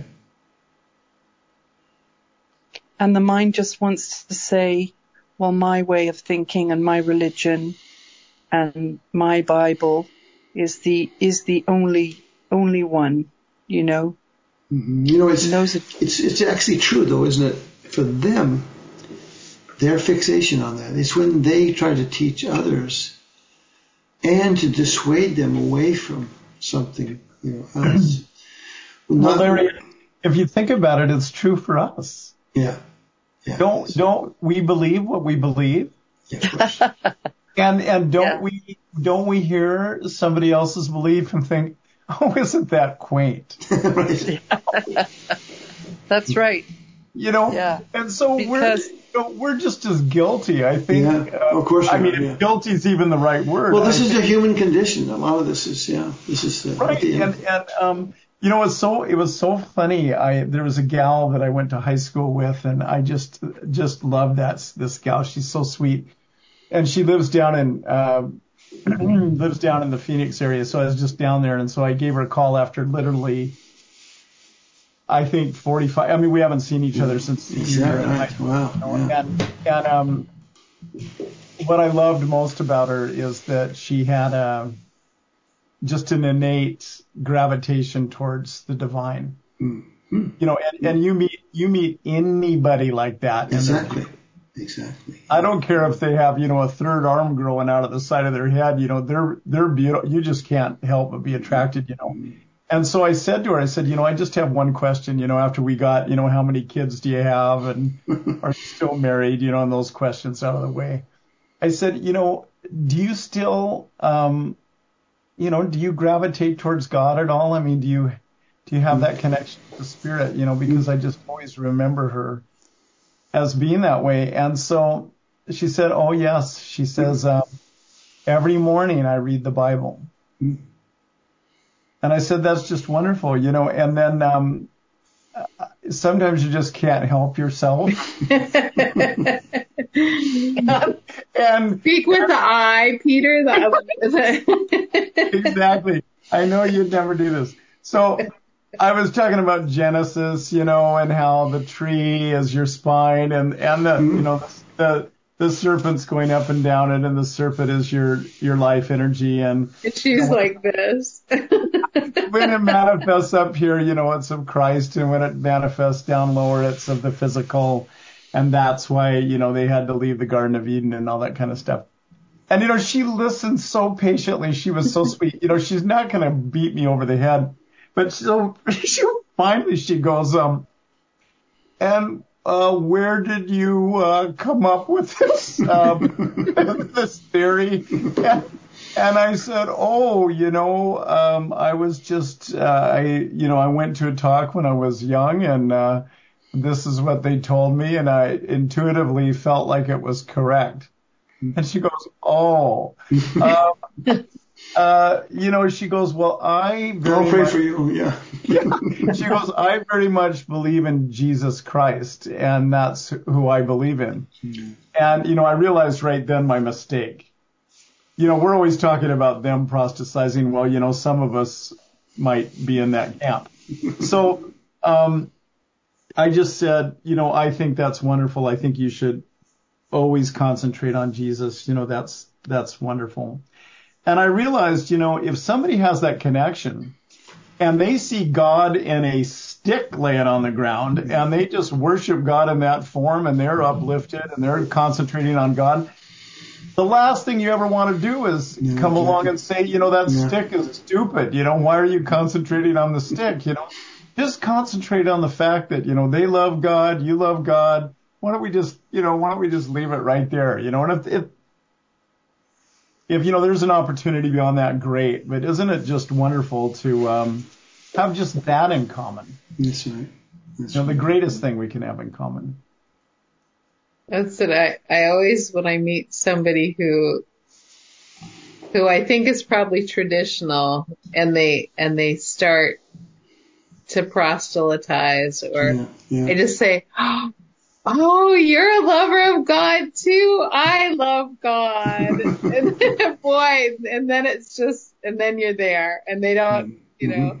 And the mind just wants to say, well, my way of thinking and my religion and my Bible is the is the only only one, you know. Mm-hmm. You know, it's, it's it's actually true, though, isn't it? For them, their fixation on that is when they try to teach others and to dissuade them away from something, you know, else. Well, not, Larry, if you think about it, it's true for us. Yeah. yeah don't don't we believe what we believe? Yeah, of course. and and don't yeah. we don't we hear somebody else's belief and think, oh, isn't that quaint? Right. That's right. You know, yeah. and so because, we're you know, we're just as guilty, I think. Yeah, uh, of course. I mean, yeah. if guilty is even the right word. Well, this I is think. the human condition. A lot of this is, yeah, this is the, right. The and and um, you know, it's so it was so funny. I there was a gal that I went to high school with, and I just just loved that this gal. She's so sweet, and she lives down in. Uh, lives down in the Phoenix area, so I was just down there, and so I gave her a call after literally, I think forty-five. I mean, we haven't seen each other since. Is that right? I, wow. You know, yeah. And and um, what I loved most about her is that she had a just an innate gravitation towards the divine. Mm-hmm. You know, and, and you meet you meet anybody like that. Exactly. Exactly. I don't care if they have, you know, a third arm growing out of the side of their head, you know, they're, they're beautiful. You just can't help but be attracted, you know. And so I said to her, I said, you know, I just have one question, you know, after we got, you know, how many kids do you have and are you still married, you know, and those questions out of the way. I said, you know, do you still, um, you know, do you gravitate towards God at all? I mean, do you, do you have that connection to the Spirit, you know, because I just always remember her as being that way. And so she said, oh, yes. She says, um, every morning I read the Bible. And I said, that's just wonderful, you know, and then um, sometimes you just can't help yourself. and, and Speak with and, the I, Peter. The, exactly. I know you'd never do this. So I was talking about Genesis, you know, and how the tree is your spine, and and the mm-hmm. you know the the serpent's going up and down it, and the serpent is your your life energy, and, and she's you know, like this. When it manifests up here, you know, it's of Christ, and when it manifests down lower, it's of the physical, and that's why, you know, they had to leave the Garden of Eden and all that kind of stuff. And, you know, she listened so patiently. She was so sweet. You know, she's not going to beat me over the head. But so she, finally she goes, um, and uh, where did you uh, come up with this, um, this theory? And, and I said, oh, you know, um, I was just, uh, I, you know, I went to a talk when I was young, and uh, this is what they told me, and I intuitively felt like it was correct. And she goes, oh, um, uh, you know, she goes, well, I very I'll pray much, for you. Yeah. yeah. She goes, I very much believe in Jesus Christ, and that's who I believe in. Mm-hmm. And, you know, I realized right then my mistake. You know, we're always talking about them proselytizing. Well, you know, some of us might be in that camp. So, um, I just said, you know, I think that's wonderful. I think you should always concentrate on Jesus. You know, that's, that's wonderful. And I realized, you know, if somebody has that connection and they see God in a stick laying on the ground and they just worship God in that form and they're uplifted and they're concentrating on God, the last thing you ever want to do is yeah, come exactly. along and say, you know, that yeah. stick is stupid. You know, why are you concentrating on the stick? You know, just concentrate on the fact that, you know, they love God, you love God. Why don't we just, you know, why don't we just leave it right there? You know, and if, if, if, you know, there's an opportunity beyond that, great. But isn't it just wonderful to, um, have just that in common? That's right. That's you know, right. the greatest thing we can have in common. That's it. I, I always, when I meet somebody who, who I think is probably traditional and they, and they start to proselytize or yeah, yeah. I just say, oh, you're a lover of God too. I love God. And then, boy, and then it's just, and then you're there and they don't, you know.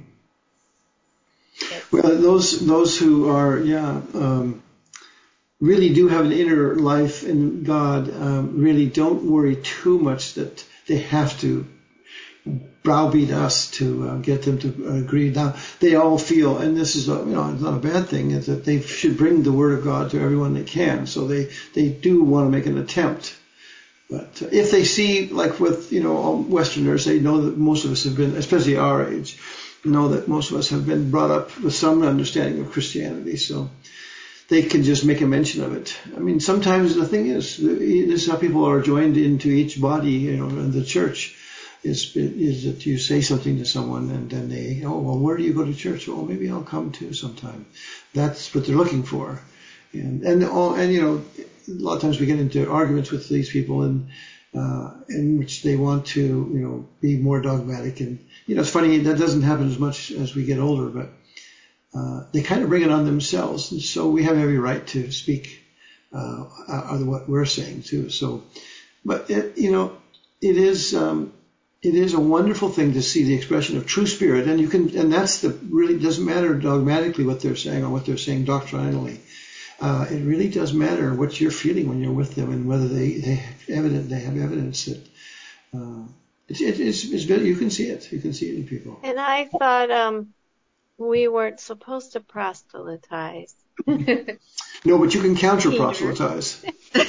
Mm-hmm. Well, those, those who are, yeah, um, really do have an inner life in God, um, really don't worry too much that they have to browbeat us to uh, get them to agree. Now, they all feel, and this is, a, you know, it's not a bad thing, is that they should bring the Word of God to everyone they can. So they, they do want to make an attempt. But if they see, like with, you know, Westerners, they know that most of us have been, especially our age, know that most of us have been brought up with some understanding of Christianity. So they can just make a mention of it. I mean, sometimes the thing is, this is how people are joined into each body, you know, in the church. Is, is that you say something to someone and then they, oh, well, where do you go to church? Well, maybe I'll come too sometime. That's what they're looking for. And, and, all, and you know, a lot of times we get into arguments with these people and, uh, in which they want to, you know, be more dogmatic. And, you know, it's funny, that doesn't happen as much as we get older, but, uh, they kind of bring it on themselves. And so we have every right to speak, uh, on what we're saying too. So, but it, you know, it is, um, It is a wonderful thing to see the expression of true spirit, and you can, and that's the really doesn't matter dogmatically what they're saying or what they're saying doctrinally. Uh, it really does matter what you're feeling when you're with them, and whether they they have evident they have evidence that uh, it's it, it's it's very, you can see it, you can see it in people. And I thought um we weren't supposed to proselytize. No, but you can counter proselytize,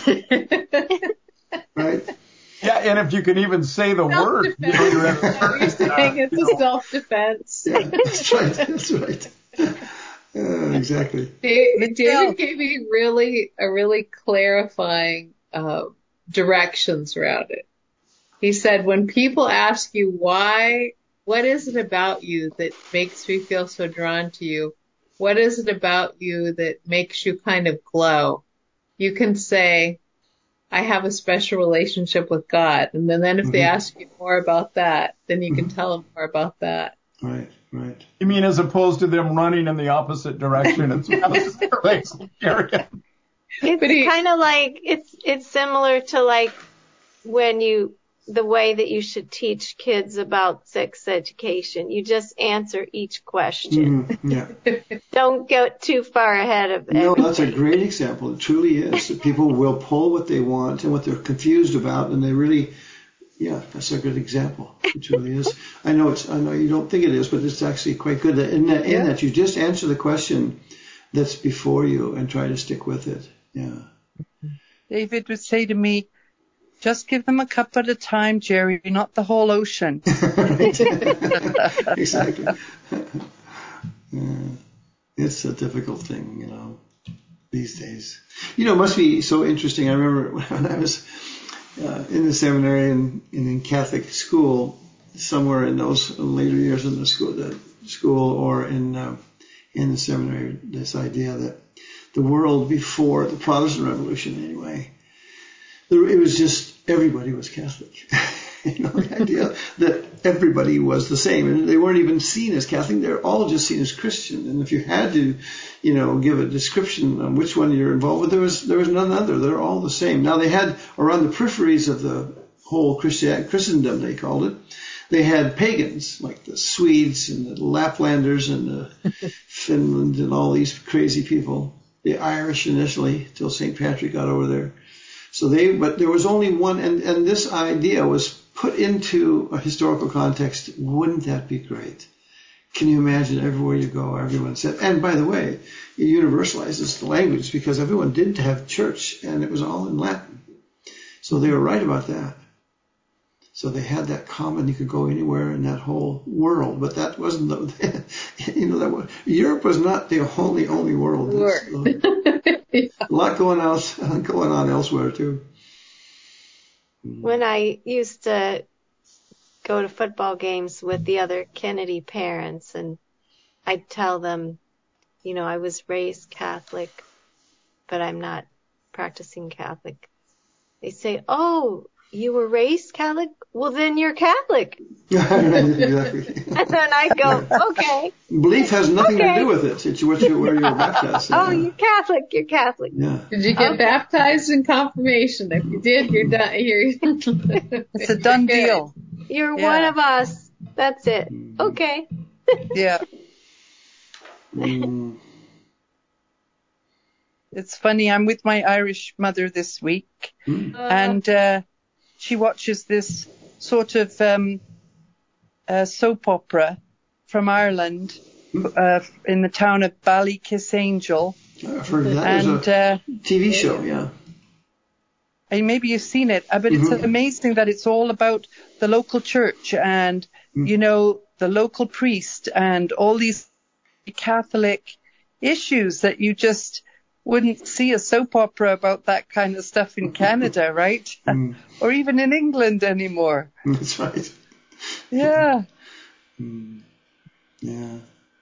right? Yeah, and if you can even say the word, you know, you're, at, you're saying it's you a know. self-defense. Yeah, that's right. That's right. Uh, exactly. David, David gave me really a really clarifying uh, directions around it. He said, when people ask you why, what is it about you that makes me feel so drawn to you? What is it about you that makes you kind of glow? You can say, I have a special relationship with God. And then, then if mm-hmm. they ask you more about that, then you can mm-hmm. tell them more about that. Right, right. You mean as opposed to them running in the opposite direction? It's It's kind of like, it's, it's similar to like when you, the way that you should teach kids about sex education. You just answer each question. Mm-hmm. Yeah. Don't go too far ahead of No, everything. that's a great example. It truly is. People will pull what they want and what they're confused about, and they really, yeah, that's a good example. It really is. I know it's. I know you don't think it is, but it's actually quite good. In that, in that you just answer the question that's before you and try to stick with it. Yeah. David would say to me, just give them a cup at a time, Jerry, not the whole ocean. Exactly. Yeah. It's a difficult thing, you know, these days. You know, it must be so interesting. I remember when I was uh, in the seminary and, and in Catholic school, somewhere in those later years in the school, the school or in uh, in the seminary, this idea that the world before the Protestant Revolution, anyway, it was just everybody was Catholic. You know, the idea that everybody was the same, and they weren't even seen as Catholic. They're all just seen as Christian. And if you had to, you know, give a description on which one you're involved with, there was there was none other. They're all the same. Now they had around the peripheries of the whole Christi- Christendom, they called it. They had pagans like the Swedes and the Laplanders and the Finland and all these crazy people. The Irish initially, till Saint Patrick got over there. So they, but there was only one, and, and this idea was put into a historical context. Wouldn't that be great? Can you imagine everywhere you go, everyone said, and by the way, it universalizes the language because everyone did have church and it was all in Latin. So they were right about that. So they had that common, you could go anywhere in that whole world, but that wasn't the, you know, that was, Europe was not the only, only world. Yeah. A lot going on, going on elsewhere too. When I used to go to football games with the other Kennedy parents, and I'd tell them, you know, I was raised Catholic, but I'm not practicing Catholic. They say, "Oh, you were raised Catholic? Well, then you're Catholic." Exactly. And then I go, okay. Belief has nothing okay. to do with it. It's what you, where you were baptized. So, oh, yeah. you're Catholic. You're Catholic. Yeah. Did you get okay. baptized in confirmation? If you did, you're done. You're it's a done you're deal. You're yeah. one of us. That's it. Okay. Yeah. Mm. It's funny. I'm with my Irish mother this week, Mm. Uh, and uh, she watches this sort of um, uh, soap opera from Ireland uh, in the town of Ballykissangel. I've heard of that. And There's a uh, T V show, yeah. And maybe you've seen it, but it's mm-hmm. amazing that it's all about the local church and, mm. you know, the local priest and all these Catholic issues that you just wouldn't see a soap opera about that kind of stuff in Canada, right? Mm. Or even in England anymore. That's right. Yeah. Mm. Yeah.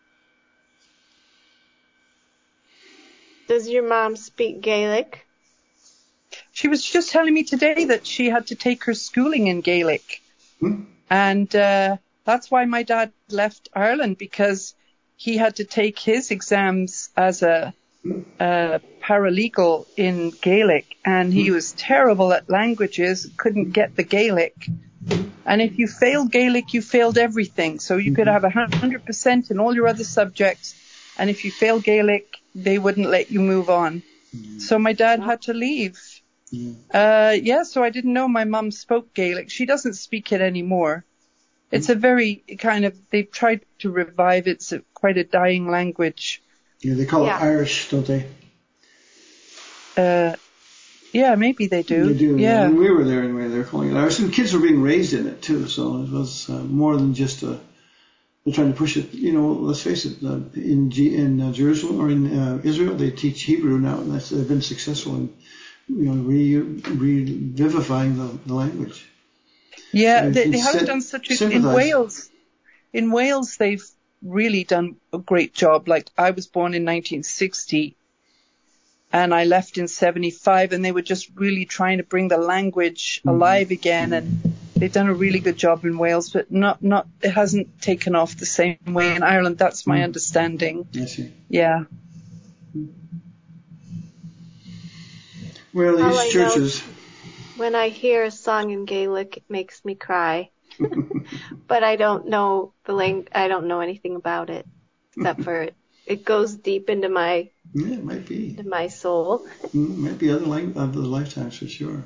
Does your mom speak Gaelic? She was just telling me today that she had to take her schooling in Gaelic. Hmm? And uh, that's why my dad left Ireland, because he had to take his exams as a, a paralegal in Gaelic. And he was terrible at languages, couldn't get the Gaelic. And if you failed Gaelic, you failed everything. So you could have one hundred percent in all your other subjects. And if you failed Gaelic, they wouldn't let you move on. So my dad had to leave. Yeah. Uh, yeah, so I didn't know my mum spoke Gaelic. She doesn't speak it anymore. It's a very kind of, they've tried to revive it. It's a, quite a dying language. Yeah, they call yeah. it Irish, don't they? Uh, yeah, maybe they do. They do. Yeah. When we were there anyway, they were calling it Irish. And kids were being raised in it too, so it was uh, more than just a, they're trying to push it. You know, let's face it, uh, in G, in uh, Jerusalem or in uh, Israel, they teach Hebrew now, and that's, they've been successful in, you know, re, revivifying the, the language. Yeah, so they, they have done such a, in Wales, in Wales, they've really done a great job. Like, I was born in nineteen sixty and I left in seventy-five, and they were just really trying to bring the language alive again. And they've done a really good job in Wales, but not, not, it hasn't taken off the same way in Ireland. That's my mm. understanding. I see. Yeah. Well, these churches. when I hear a song in Gaelic, it makes me cry. But I don't know the lang- I don't know anything about it except for it. It goes deep into my Yeah, it might be. into my soul. Mm, it might be other lang- other lifetimes for sure.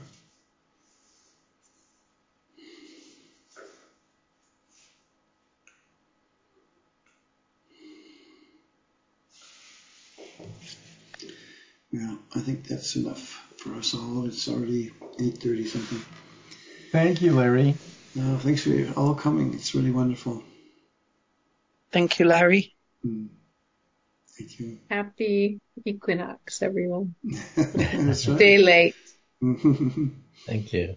Yeah, I think that's enough for us all. It's already eight thirty something. Thank you, Larry. No, thanks for all coming. It's really wonderful. Thank you, Larry. Mm. Thank you. Happy equinox, everyone. That's right. Stay late. Thank you.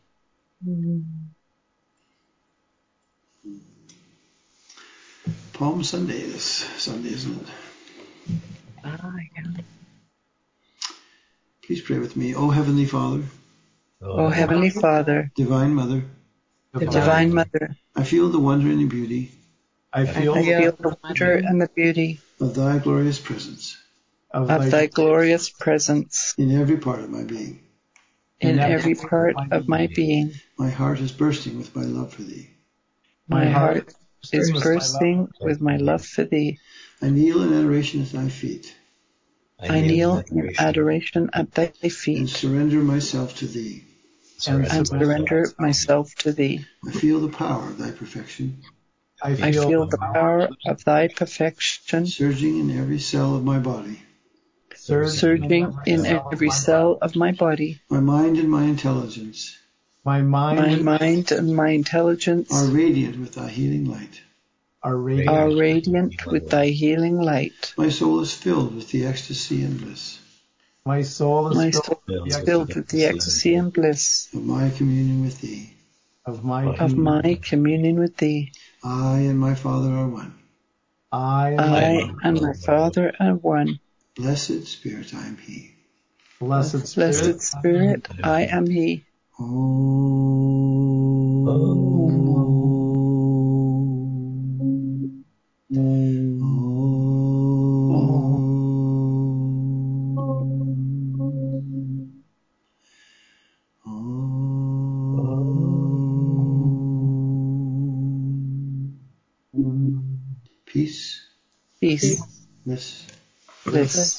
Palm Sunday this Sunday, isn't it? Ah, yeah. Please pray with me. O Heavenly Father, Oh, Heavenly Father, Divine Mother, Divine Mother, I feel the wonder and the beauty I feel, I feel the wonder and the beauty of Thy glorious presence of, of thy, Thy glorious presence in every part of my being. in every part of my being. My heart is bursting with my love for Thee. My heart is with my bursting love. with my love for Thee. I kneel in adoration at Thy feet I kneel in adoration at Thy and feet surrender myself to Thee. and and surrender myself to Thee. I feel the power of Thy perfection I I feel, feel the power of Thy perfection surging in every cell of my body. surging in every cell of my body. My mind and my intelligence my mind, My mind and my intelligence are radiant with Thy healing light. are radiant. are radiant with Thy healing light. My soul is filled with the ecstasy and bliss My soul is My filled soul with is the filled with the ecstasy and bliss of my communion with Thee. of my of communion. my communion with Thee. I and my Father are one. I and I my and my Father are one. Blessed Spirit, I am He. blessed Spirit. Blessed Spirit, I am He. Peace, Peace, bliss. bliss.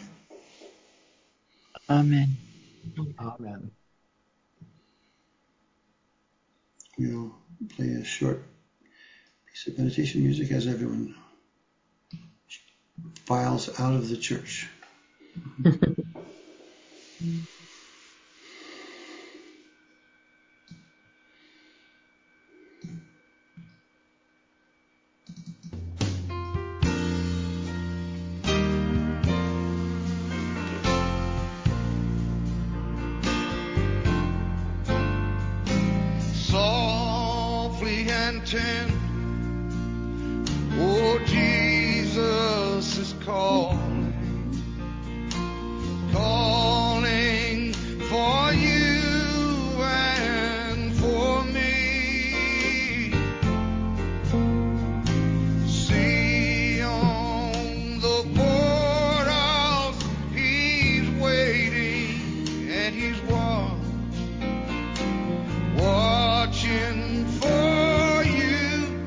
Amen. Amen. We'll play a short piece of meditation music as everyone files out of the church. Softly and tender, oh, Jesus is calling, calling for you and for me. See on the portals, He's waiting and He's watching. Watching for you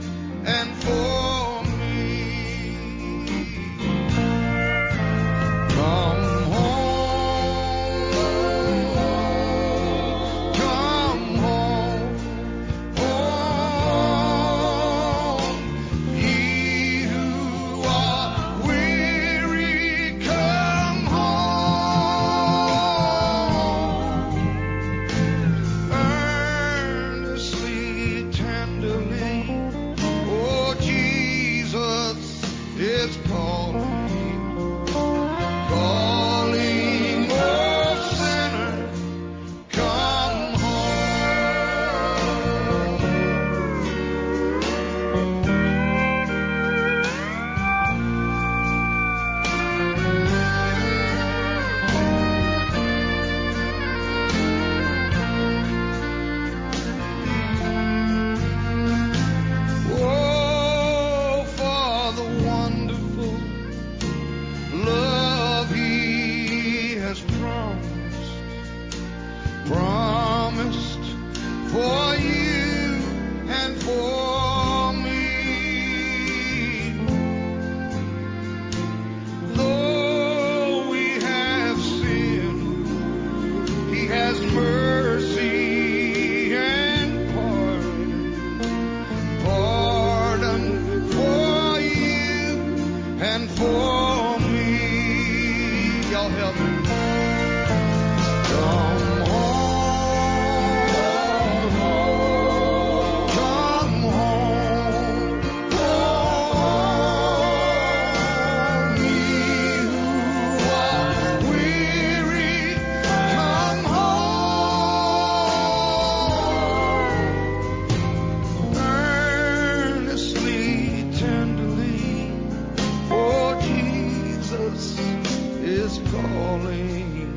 is calling,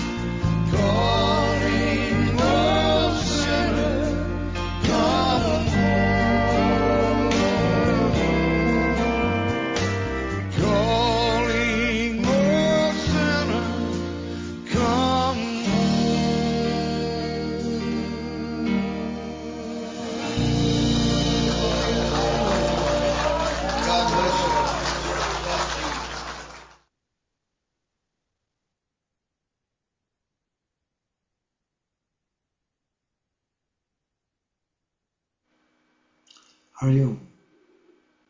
calling, oh sinner, come home. Calling, oh sinner, come home. God bless you. How are you?